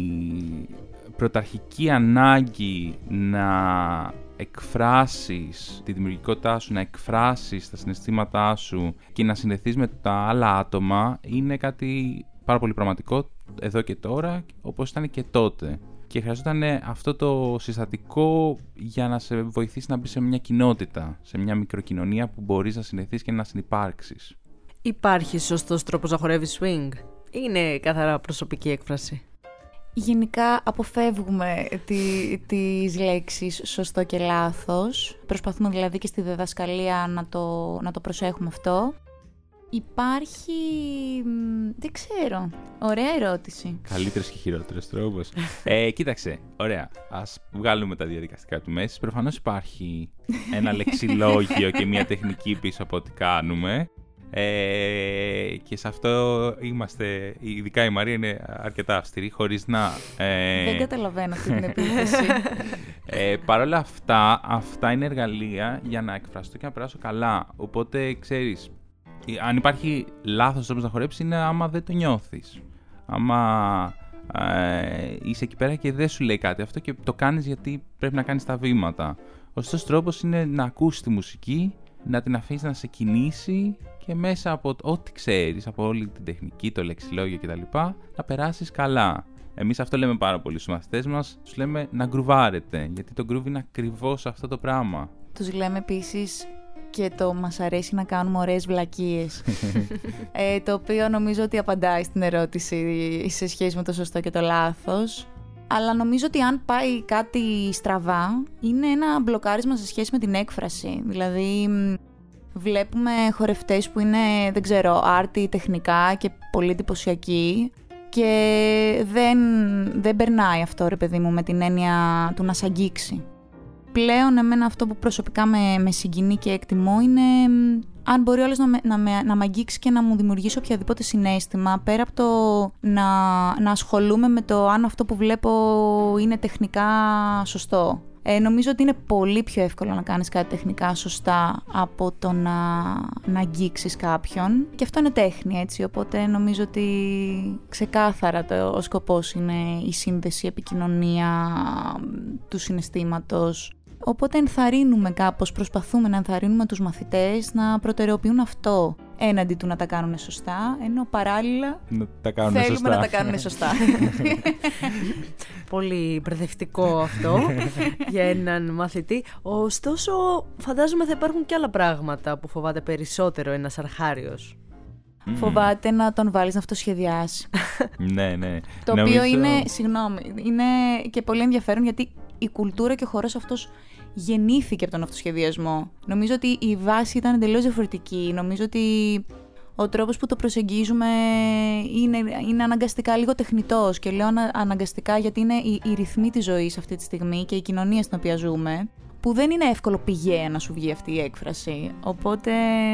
πρωταρχική ανάγκη να εκφράσεις τη δημιουργικότητά σου, να εκφράσεις τα συναισθήματά σου και να συνδεθείς με τα άλλα άτομα είναι κάτι πάρα πολύ πραγματικό εδώ και τώρα, όπως ήταν και τότε. Και χρειαζόταν αυτό το συστατικό για να σε βοηθήσει να μπει σε μια κοινότητα, σε μια μικροκοινωνία που μπορείς να συνδεθείς και να συνυπάρξεις. Υπάρχει σωστός τρόπος να χορεύεις swing? Είναι καθαρά προσωπική έκφραση? Γενικά αποφεύγουμε τη, τις λέξεις σωστό και λάθος. Προσπαθούμε δηλαδή και στη διδασκαλία να το, να το προσέχουμε αυτό. Υπάρχει... δεν ξέρω. Ωραία ερώτηση. Καλύτερος και χειρότερος τρόπος. ε, κοίταξε, ωραία. Ας βγάλουμε τα διαδικαστικά του μέση. Προφανώς υπάρχει ένα λεξιλόγιο και μια τεχνική πίσω από ό,τι κάνουμε. Ε, και σε αυτό είμαστε, ειδικά η Μαρία είναι αρκετά αυστηρή, χωρίς να... Ε, δεν καταλαβαίνω αυτή την επίθεση. ε, Παρ' όλα αυτά, αυτά είναι εργαλεία για να εκφραστώ και να περάσω καλά. Οπότε, ξέρεις, αν υπάρχει λάθος τρόπος να χορέψεις είναι άμα δεν το νιώθεις. Άμα ε, είσαι εκεί πέρα και δεν σου λέει κάτι αυτό και το κάνεις γιατί πρέπει να κάνεις τα βήματα. Ο σωστός τρόπος είναι να ακούσεις τη μουσική, να την αφήσεις να σε κινήσει και μέσα από ό,τι ξέρεις, από όλη την τεχνική, το λεξιλόγιο κτλ. Να περάσεις καλά. Εμείς αυτό λέμε πάρα πολύ στους μαθητές μας, τους λέμε να γκρουβάρετε, γιατί το γκρούβ είναι ακριβώς αυτό το πράγμα. Τους λέμε επίσης και το μας αρέσει να κάνουμε ωραίες βλακίες, ε, το οποίο νομίζω ότι απαντάει στην ερώτηση σε σχέση με το σωστό και το λάθος. Αλλά νομίζω ότι αν πάει κάτι στραβά, είναι ένα μπλοκάρισμα σε σχέση με την έκφραση. Δηλαδή, Βλέπουμε χορευτές που είναι, δεν ξέρω, άρτη τεχνικά και πολύ εντυπωσιακοί και δεν, δεν περνάει αυτό, ρε παιδί μου, με την έννοια του να σ' αγγίξει. Πλέον εμένα αυτό που προσωπικά με, με συγκινεί και εκτιμώ είναι αν μπορεί όλος να με, να, με, να με αγγίξει και να μου δημιουργήσει οποιαδήποτε συναίσθημα, πέρα από το να, να ασχολούμαι με το αν αυτό που βλέπω είναι τεχνικά σωστό. Ε, νομίζω ότι είναι πολύ πιο εύκολο να κάνεις κάτι τεχνικά σωστά από το να, να αγγίξεις κάποιον. Και αυτό είναι τέχνη, έτσι, οπότε νομίζω ότι ξεκάθαρα το, ο σκοπός είναι η σύνδεση, η επικοινωνία του συναισθήματος. Οπότε ενθαρρύνουμε κάπως, προσπαθούμε να ενθαρρύνουμε τους μαθητές να προτεραιοποιούν αυτό έναντι του να τα κάνουν σωστά, ενώ παράλληλα να τα κάνουν θέλουμε σωστά. να τα κάνουν σωστά. Πολύ μπερδευτικό αυτό για έναν μαθητή. Ωστόσο, φαντάζομαι θα υπάρχουν και άλλα πράγματα που φοβάται περισσότερο ένας αρχάριος. Mm. Φοβάται να τον βάλεις να αυτοσχεδιάσει. Ναι, ναι. Το Νομίζω... οποίο είναι, συγγνώμη, είναι και πολύ ενδιαφέρον γιατί η κουλτούρα και ο χορός αυτός γεννήθηκε από τον αυτοσχεδιασμό. Νομίζω ότι η βάση ήταν εντελώς διαφορετική. Νομίζω ότι ο τρόπος που το προσεγγίζουμε είναι, είναι αναγκαστικά λίγο τεχνητός. Και λέω ανα, αναγκαστικά γιατί είναι οι, οι ρυθμοί της ζωής αυτή τη στιγμή και η κοινωνία στην οποία ζούμε, που δεν είναι εύκολο πηγαία να σου βγει αυτή η έκφραση. Οπότε...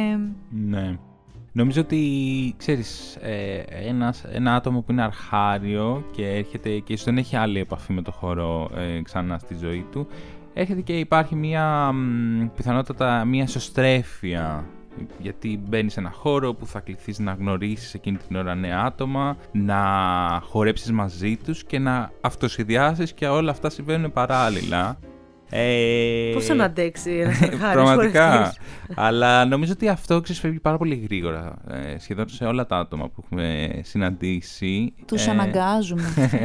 Ναι. Νομίζω ότι, ξέρεις, ε, ένας, ένα άτομο που είναι αρχάριο και έρχεται και ίσως δεν έχει άλλη επαφή με το χορό ε, ξανά στη ζωή του, έρχεται και υπάρχει μια μ, πιθανότατα μια εσωστρέφεια, γιατί μπαίνεις σε ένα χώρο που θα κληθείς να γνωρίσεις εκείνη την ώρα νέα άτομα, να χορέψεις μαζί τους και να αυτοσχεδιάσεις και όλα αυτά συμβαίνουν παράλληλα. Ε... Πώς να αντέξει ένας αρχάριος πραγματικά. χορευτής. Αλλά νομίζω ότι αυτό ξεσφεύγει πάρα πολύ γρήγορα ε, σχεδόν σε όλα τα άτομα που έχουμε συναντήσει. Τους ε... αναγκάζουμε.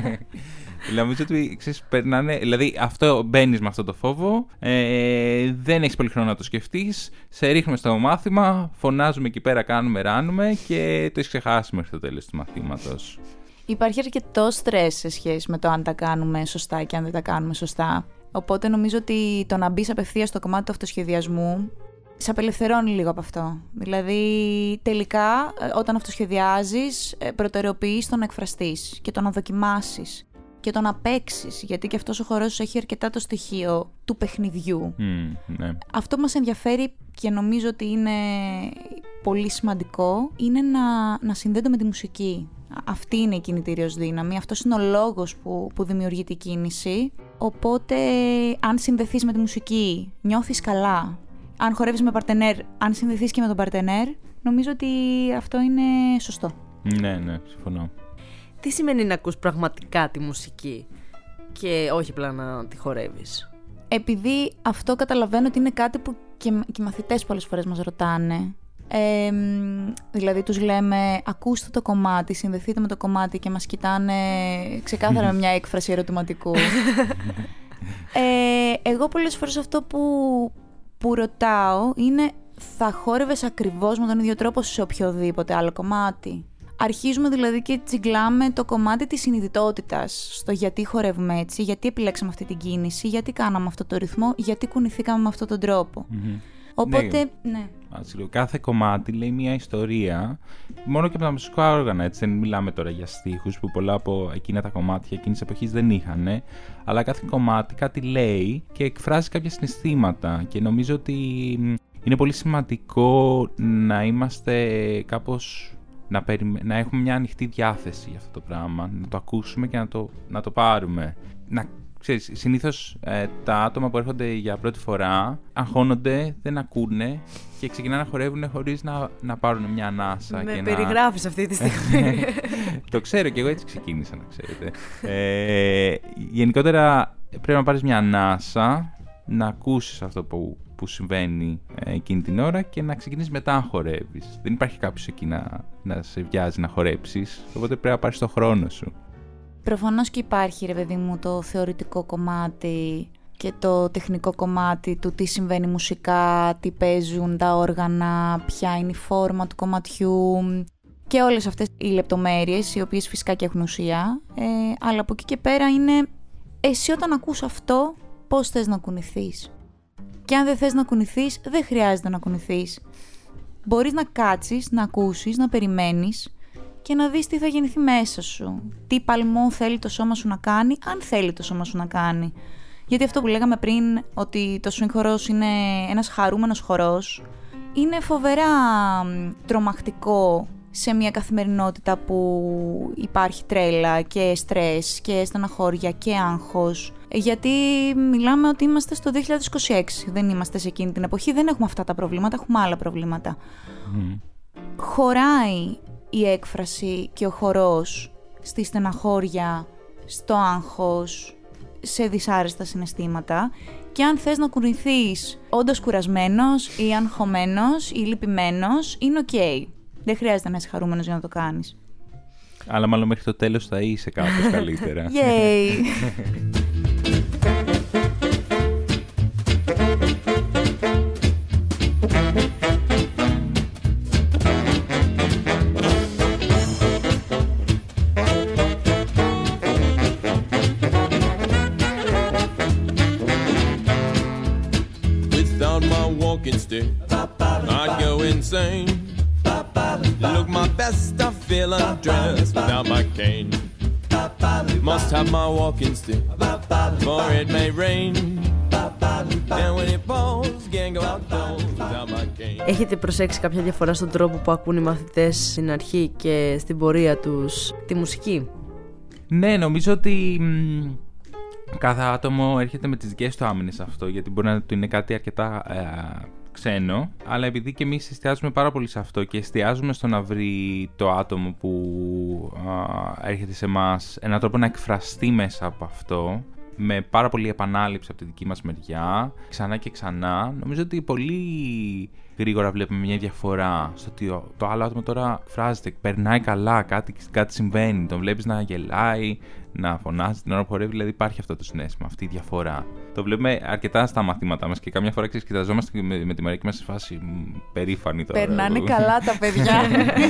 Νομίζω ότι ξέρεις, περνάνε, δηλαδή αυτό μπαίνεις με αυτό το φόβο, ε, δεν έχεις πολύ χρόνο να το σκεφτείς, σε ρίχνουμε στο μάθημα, φωνάζουμε εκεί πέρα, κάνουμε, ράνουμε και το έχεις ξεχάσει μέχρι το τέλος του μαθήματος. Υπάρχει αρκετό στρες σε σχέση με το αν τα κάνουμε σωστά και αν δεν τα κάνουμε σωστά. Οπότε νομίζω ότι το να μπεις απευθείας στο κομμάτι του αυτοσχεδιασμού σε απελευθερώνει λίγο από αυτό. Δηλαδή, τελικά, όταν αυτοσχεδιάζεις, προτεραιοποιείς το να εκφραστείς και το να δοκιμάσεις και το να παίξεις, γιατί και αυτός ο χορός έχει αρκετά το στοιχείο του παιχνιδιού. Mm, ναι. Αυτό που μας ενδιαφέρει και νομίζω ότι είναι πολύ σημαντικό είναι να, να συνδέεται με τη μουσική. Αυτή είναι η κινητήριος δύναμη, αυτός είναι ο λόγος που, που δημιουργεί την κίνηση. Οπότε, αν συνδεθείς με τη μουσική, νιώθεις καλά. Αν χορεύεις με παρτενέρ, αν συνδεθείς και με τον παρτενέρ, νομίζω ότι αυτό είναι σωστό. Ναι, ναι, συμφωνώ. Τι σημαίνει να ακούς πραγματικά τη μουσική και όχι απλά να τη χορεύεις? Επειδή αυτό καταλαβαίνω ότι είναι κάτι που και, και οι μαθητές πολλές φορές μας ρωτάνε. Ε, δηλαδή τους λέμε ακούστε το κομμάτι, συνδεθείτε με το κομμάτι και μας κοιτάνε ξεκάθαρα με μια έκφραση ερωτηματικού. ε, εγώ πολλές φορές αυτό που, που ρωτάω είναι θα χόρευες ακριβώς με τον ίδιο τρόπο σε οποιοδήποτε άλλο κομμάτι? Αρχίζουμε δηλαδή και τσιγκλάμε το κομμάτι της συνειδητότητας στο γιατί χορεύουμε έτσι, γιατί επιλέξαμε αυτή την κίνηση, γιατί κάναμε αυτό το ρυθμό, γιατί κουνηθήκαμε με αυτόν τον τρόπο. Mm-hmm. Οπότε, ναι. ναι. Κάθε κομμάτι λέει μια ιστορία, μόνο και με τα μουσικά όργανα, έτσι, δεν μιλάμε τώρα για στίχους που πολλά από εκείνα τα κομμάτια εκείνης της εποχής δεν είχαν, αλλά κάθε κομμάτι κάτι λέει και εκφράζει κάποια συναισθήματα και νομίζω ότι είναι πολύ σημαντικό να είμαστε κάπως, να, περι... να έχουμε μια ανοιχτή διάθεση για αυτό το πράγμα, να το ακούσουμε και να το, να το πάρουμε. Να Ξέρεις, συνήθως ε, τα άτομα που έρχονται για πρώτη φορά αγχώνονται, δεν ακούνε και ξεκινάνε να χορεύουν χωρίς να, να πάρουν μια ανάσα. Με και περιγράφεις να... αυτή τη στιγμή. Το ξέρω και εγώ έτσι ξεκίνησα, να ξέρετε. Ε, γενικότερα πρέπει να πάρεις μια ανάσα, να ακούσεις αυτό που, που συμβαίνει ε, εκείνη την ώρα και να ξεκινήσεις μετά να χορεύεις. Δεν υπάρχει κάποιος εκεί να, να σε βιάζει να χορέψεις, οπότε πρέπει να πάρεις το χρόνο σου. Προφανώς και υπάρχει, ρε παιδί μου, το θεωρητικό κομμάτι και το τεχνικό κομμάτι του τι συμβαίνει μουσικά, τι παίζουν τα όργανα, ποια είναι η φόρμα του κομματιού και όλες αυτές οι λεπτομέρειες, οι οποίες φυσικά και έχουν ουσία, ε, αλλά από εκεί και πέρα είναι εσύ όταν ακούς αυτό πώς θες να κουνηθείς. Και αν δεν θες να κουνηθείς, δεν χρειάζεται να κουνηθείς. Μπορείς να κάτσεις, να ακούσεις, να περιμένεις και να δεις τι θα γεννηθεί μέσα σου. Τι παλμό θέλει το σώμα σου να κάνει, αν θέλει το σώμα σου να κάνει. Γιατί αυτό που λέγαμε πριν, ότι το swing χορός είναι ένας χαρούμενος χορός, είναι φοβερά τρομακτικό σε μια καθημερινότητα που υπάρχει τρέλα και στρες και στεναχώρια και άγχος. Γιατί μιλάμε ότι είμαστε στο δύο χιλιάδες είκοσι έξι, δεν είμαστε σε εκείνη την εποχή, δεν έχουμε αυτά τα προβλήματα, έχουμε άλλα προβλήματα. Mm. Χωράει η έκφραση και ο χορός στη στεναχώρια, στο άγχος, σε δυσάρεστα συναισθήματα, και αν θες να κουνηθείς όντως κουρασμένος ή αγχωμένος ή λυπημένος, είναι οκ. Δεν χρειάζεται να είσαι χαρούμενος για να το κάνεις. Αλλά μάλλον μέχρι το τέλος θα είσαι κάπως καλύτερα. Yay! Without my walking stick, I'd go insane. Look my best, I feel undressed without my cane. Must have my walking stick, for it may rain. And when it falls, can't go outdoors without my cane. Έχετε προσέξει κάποια διαφορά στον τρόπο που ακούν οι μαθητές στην αρχή και στην πορεία τους τη μουσική? Ναι, νομίζω ότι μ, κάθε άτομο έρχεται με τις δικές του άμυνες αυτό, γιατί μπορεί να του είναι κάτι αρκετά ε, ξένο, αλλά επειδή και εμείς εστιάζουμε πάρα πολύ σε αυτό και εστιάζουμε στο να βρει το άτομο που α, έρχεται σε εμάς έναν τρόπο να εκφραστεί μέσα από αυτό, με πάρα πολύ επανάληψη από τη δική μας μεριά, ξανά και ξανά, νομίζω ότι πολύ γρήγορα βλέπουμε μια διαφορά στο ότι το άλλο άτομο τώρα φράζεται, περνάει καλά, κάτι, κάτι συμβαίνει, τον βλέπεις να γελάει, να φωνάζει την ώρα που χορεύει, δηλαδή υπάρχει αυτό το συναίσθημα, αυτή η διαφορά. Το βλέπουμε αρκετά στα μαθήματά μας και καμιά φορά κοιταζόμαστε με, με τη μερική μας φάση περήφανη τώρα. Περνάνε καλά τα παιδιά.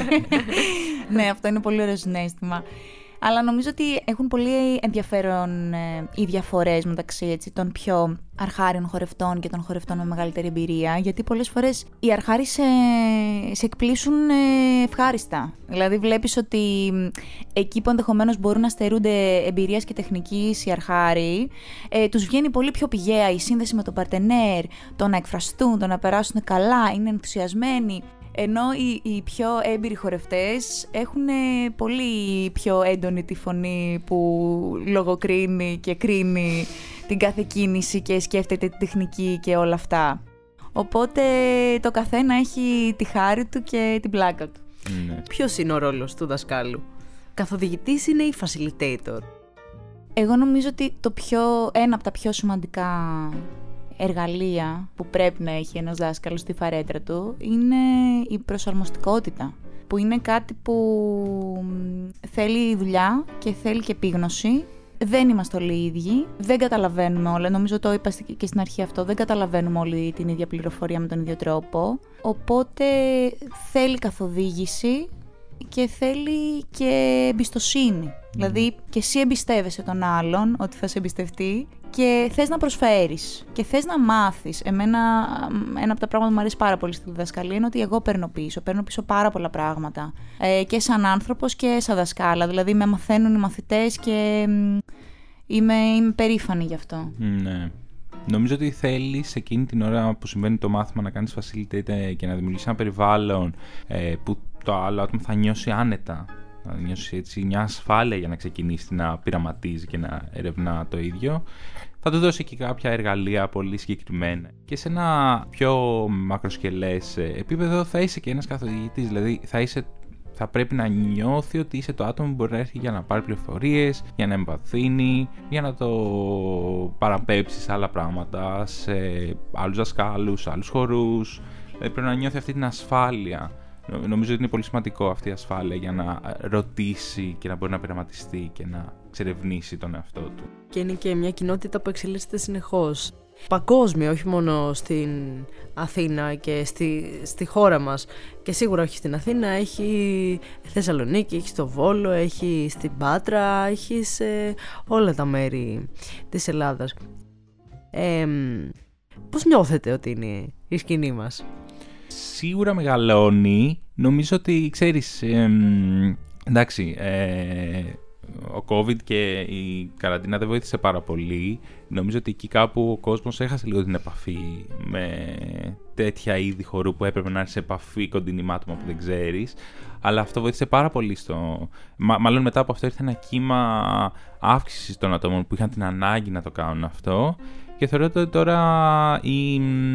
Ναι, αυτό είναι πολύ ωραίο συναίσθημα. Αλλά νομίζω ότι έχουν πολύ ενδιαφέρον ε, οι διαφορές μεταξύ έτσι, των πιο αρχάριων χορευτών και των χορευτών με μεγαλύτερη εμπειρία, γιατί πολλές φορές οι αρχάριοι σε, σε εκπλήσουν ε, ευχάριστα. Δηλαδή βλέπεις ότι εκεί που ενδεχομένως μπορούν να στερούνται εμπειρίας και τεχνικής οι αρχάριοι, ε, τους βγαίνει πολύ πιο πηγαία η σύνδεση με τον παρτενέρ, το να εκφραστούν, το να περάσουν καλά, είναι ενθουσιασμένοι. Ενώ οι, οι πιο έμπειροι χορευτές έχουν πολύ πιο έντονη τη φωνή που λογοκρίνει και κρίνει την κάθε κίνηση και σκέφτεται τη τεχνική και όλα αυτά. Οπότε το καθένα έχει τη χάρη του και την πλάκα του. Ναι. Ποιος είναι ο ρόλος του δασκάλου? Καθοδηγητής είναι ή facilitator? Εγώ νομίζω ότι το πιο, ένα από τα πιο σημαντικά εργαλεία που πρέπει να έχει ένας δάσκαλος στη φαρέτρα του είναι η προσαρμοστικότητα, που είναι κάτι που θέλει δουλειά και θέλει και επίγνωση. Δεν είμαστε όλοι οι ίδιοι, δεν καταλαβαίνουμε όλα, νομίζω το είπα και στην αρχή αυτό, δεν καταλαβαίνουμε όλοι την ίδια πληροφορία με τον ίδιο τρόπο, οπότε θέλει καθοδήγηση και θέλει και εμπιστοσύνη. Mm. Δηλαδή και εσύ εμπιστεύεσαι τον άλλον ότι θα σε εμπιστευτεί και θες να προσφέρεις και θες να μάθεις. Εμένα ένα από τα πράγματα που μου αρέσει πάρα πολύ στη διδασκαλία είναι ότι εγώ παίρνω πίσω, παίρνω πίσω πάρα πολλά πράγματα ε, και σαν άνθρωπος και σαν δασκάλα, δηλαδή με μαθαίνουν οι μαθητές και είμαι, είμαι περήφανη γι' αυτό. Ναι. Νομίζω ότι θέλεις εκείνη την ώρα που συμβαίνει το μάθημα να κάνεις facilitate και να δημιουργήσεις ένα περιβάλλον ε, που το άλλο άτομο θα νιώσει άνετα, να νιώσει έτσι μια ασφάλεια για να ξεκινήσει να πειραματίζει και να ερευνά το ίδιο. Θα του δώσει και κάποια εργαλεία πολύ συγκεκριμένα. Και σε ένα πιο μακροσκελές επίπεδο θα είσαι και ένας καθοδηγητής, δηλαδή θα είσαι θα πρέπει να νιώθει ότι είσαι το άτομο που μπορεί να έρθει για να πάρει πληροφορίες, για να εμπαθύνει, για να το παραπέμψει σε άλλα πράγματα, σε άλλους δασκάλους, σε άλλους χορούς. Δηλαδή πρέπει να νιώθει αυτή την ασφάλεια. Νομίζω ότι είναι πολύ σημαντικό αυτή η ασφάλεια για να ρωτήσει και να μπορεί να πειραματιστεί και να εξερευνήσει τον εαυτό του. Και είναι και μια κοινότητα που εξελίσσεται συνεχώς. Παγκόσμια, όχι μόνο στην Αθήνα και στη, στη χώρα μας. Και σίγουρα όχι στην Αθήνα, έχει Θεσσαλονίκη, έχει στο Βόλο, έχει στην Πάτρα, έχει σε όλα τα μέρη της Ελλάδας. Ε, Πώς νιώθετε ότι είναι η σκηνή μας? Σίγουρα μεγαλώνει. Νομίζω ότι, ξέρεις, ε, εντάξει, ε, ο COVID και η καραντίνα δεν βοήθησε πάρα πολύ. Νομίζω ότι εκεί κάπου ο κόσμος έχασε λίγο την επαφή με τέτοια είδη χορού που έπρεπε να είναι σε επαφή κοντινή με άτομα που δεν ξέρεις. Αλλά αυτό βοήθησε πάρα πολύ στο... Μα, μάλλον μετά από αυτό ήρθε ένα κύμα αύξησης των ατόμων που είχαν την ανάγκη να το κάνουν αυτό. Και θεωρώ ότι τώρα η,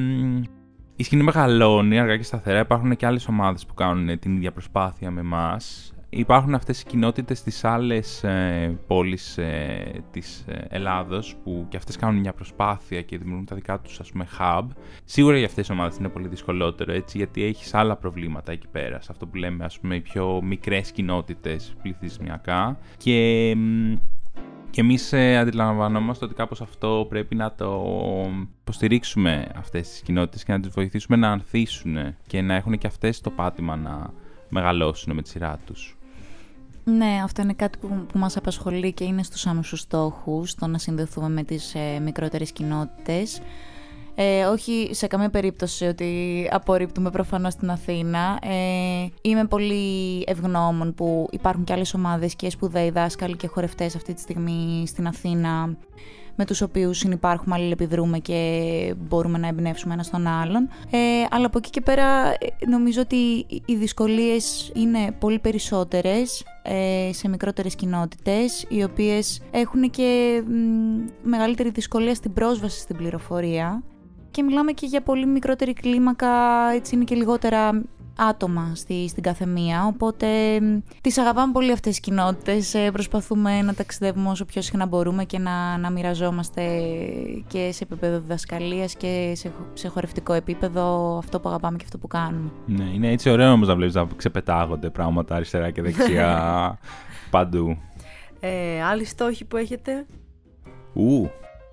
η σκηνή μεγαλώνει αργά και σταθερά. Υπάρχουν και άλλες ομάδες που κάνουν την ίδια προσπάθεια με εμάς. Υπάρχουν αυτές οι κοινότητες στις άλλες ε, πόλεις ε, της ε, Ελλάδος που και αυτές κάνουν μια προσπάθεια και δημιουργούν τα δικά τους, ας πούμε, hub. Σίγουρα για αυτές τις ομάδες είναι πολύ δυσκολότερο, έτσι, γιατί έχεις άλλα προβλήματα εκεί πέρα, σε αυτό που λέμε, ας πούμε, οι πιο μικρές κοινότητες πληθυσμιακά. Και, και εμείς ε, αντιλαμβανόμαστε ότι κάπως αυτό πρέπει να το υποστηρίξουμε, αυτές τις κοινότητες, και να τις βοηθήσουμε να ανθίσουν και να έχουν και αυτές το πάτημα να μεγαλώσουν με τη σειρά τους. Ναι, αυτό είναι κάτι που, που μας απασχολεί και είναι στους άμεσους στόχους, το να συνδεθούμε με τις ε, μικρότερες κοινότητες. Ε, όχι σε καμία περίπτωση ότι απορρίπτουμε προφανώς στην Αθήνα. Ε, είμαι πολύ ευγνώμων που υπάρχουν και άλλες ομάδες και σπουδαίοι δάσκαλοι και χορευτές αυτή τη στιγμή στην Αθήνα, με τους οποίους συνυπάρχουμε, αλληλεπιδρούμε και μπορούμε να εμπνεύσουμε ένας τον άλλον. Ε, αλλά από εκεί και πέρα νομίζω ότι οι δυσκολίες είναι πολύ περισσότερες ε, σε μικρότερες κοινότητες, οι οποίες έχουν και μ, μεγαλύτερη δυσκολία στην πρόσβαση στην πληροφορία. Και μιλάμε και για πολύ μικρότερη κλίμακα, έτσι είναι και λιγότερα άτομα στη, στην καθεμία, οπότε τις αγαπάμε πολύ αυτές τις κοινότητες, ε, προσπαθούμε να ταξιδεύουμε όσο πιο συχνά μπορούμε και να, να μοιραζόμαστε και σε επίπεδο διδασκαλίας και σε, σε χορευτικό επίπεδο αυτό που αγαπάμε και αυτό που κάνουμε. Ναι, είναι έτσι ωραίο όμως να βλέπεις να ξεπετάγονται πράγματα αριστερά και δεξιά παντού. Ε, άλλοι στόχοι που έχετε? Ου,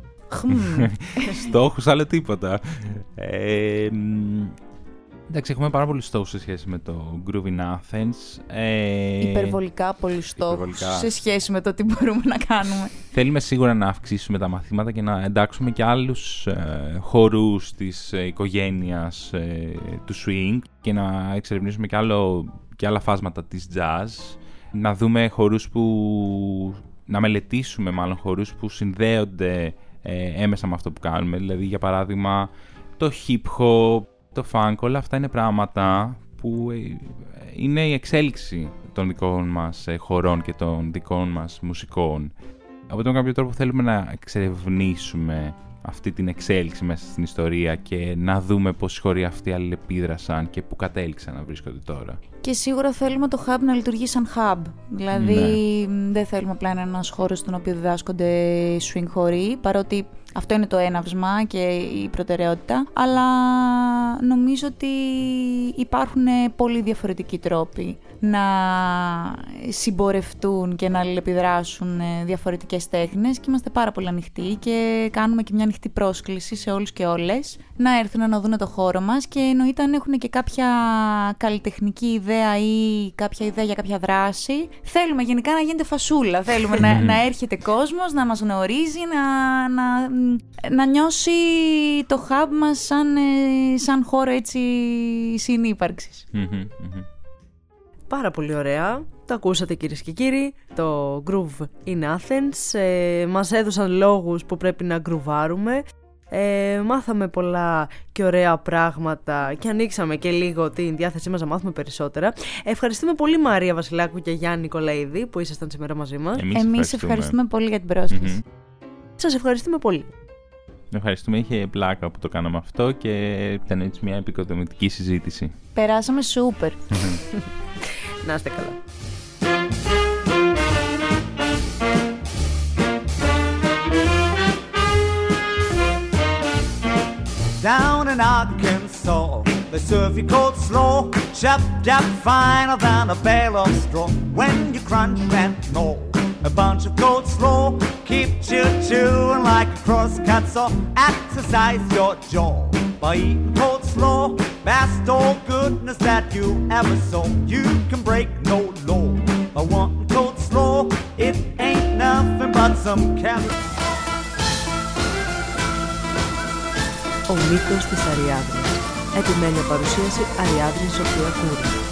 στόχους, άλλο τίποτα. Ε, εντάξει, έχουμε πάρα πολλούς στόχους σε σχέση με το Groove in Athens. Ε, υπερβολικά πολλούς στόχους υπερβολικά. Σε σχέση με το τι μπορούμε να κάνουμε. Θέλουμε σίγουρα να αυξήσουμε τα μαθήματα και να εντάξουμε και άλλους ε, χορούς της ε, οικογένειας ε, του swing και να εξερευνήσουμε και, άλλο, και άλλα φάσματα της jazz. Να δούμε χορούς που... να μελετήσουμε μάλλον χορούς που συνδέονται ε, έμεσα με αυτό που κάνουμε. Δηλαδή, για παράδειγμα, το hip hop, το funk, όλα αυτά είναι πράγματα που είναι η εξέλιξη των δικών μας χορών και των δικών μας μουσικών. Από τον κάποιο τρόπο θέλουμε να εξερευνήσουμε αυτή την εξέλιξη μέσα στην ιστορία και να δούμε πώς οι χοροί αυτοί αλληλεπίδρασαν και που κατέληξαν να βρίσκονται τώρα. Και σίγουρα θέλουμε το hub να λειτουργεί σαν hub. Δηλαδή ναι. Δεν θέλουμε απλά να είναι ένας χώρος στον οποίο διδάσκονται swing χοροί, παρότι αυτό είναι το έναυσμα και η προτεραιότητα, αλλά νομίζω ότι υπάρχουν πολύ διαφορετικοί τρόποι να συμπορευτούν και να αλληλεπιδράσουν διαφορετικές τέχνες και είμαστε πάρα πολύ ανοιχτοί και κάνουμε και μια ανοιχτή πρόσκληση σε όλους και όλες να έρθουν να δουν το χώρο μας και εννοείται αν έχουν και κάποια καλλιτεχνική ιδέα ή κάποια ιδέα για κάποια δράση. Θέλουμε γενικά να γίνεται φασούλα, θέλουμε να, να έρχεται κόσμος, να μας γνωρίζει, να, να, να νιώσει το hub μας σαν, σαν χώρο έτσι συνύπαρξης. Πάρα πολύ ωραία. Το ακούσατε κυρίες και κύριοι. Το Groove in Athens. Ε, μας έδωσαν λόγους που πρέπει να γκρουβάρουμε. Ε, μάθαμε πολλά και ωραία πράγματα και ανοίξαμε και λίγο την διάθεσή μας να μάθουμε περισσότερα. Ευχαριστούμε πολύ Μαρία Βασιλάκου και Γιάννη Νικολαίδη που ήσασταν σήμερα μαζί μας. Εμείς ευχαριστούμε, Εμείς ευχαριστούμε πολύ για την πρόσκληση. Mm-hmm. Σας ευχαριστούμε πολύ. Ευχαριστούμε, είχε πλάκα που το κάναμε αυτό και ήταν έτσι μια επικοδομητική συζήτηση. Περάσαμε σούπερ. Να είστε καλά. Down in Arkansas, they serve you cold slow, chop chop finer than a bale of straw. When you crunch and gnaw, a bunch of cold slow keeps you chewing like a crosscut saw. Exercise your jaw by eating cold slow, best old goodness that you ever saw. You can break no law by wanting cold slow. It ain't nothing but some carrots. ο μύθος της Αριάδνης. Επιμένει παρουσίαση Αριάδνη Σοφία Κούρη.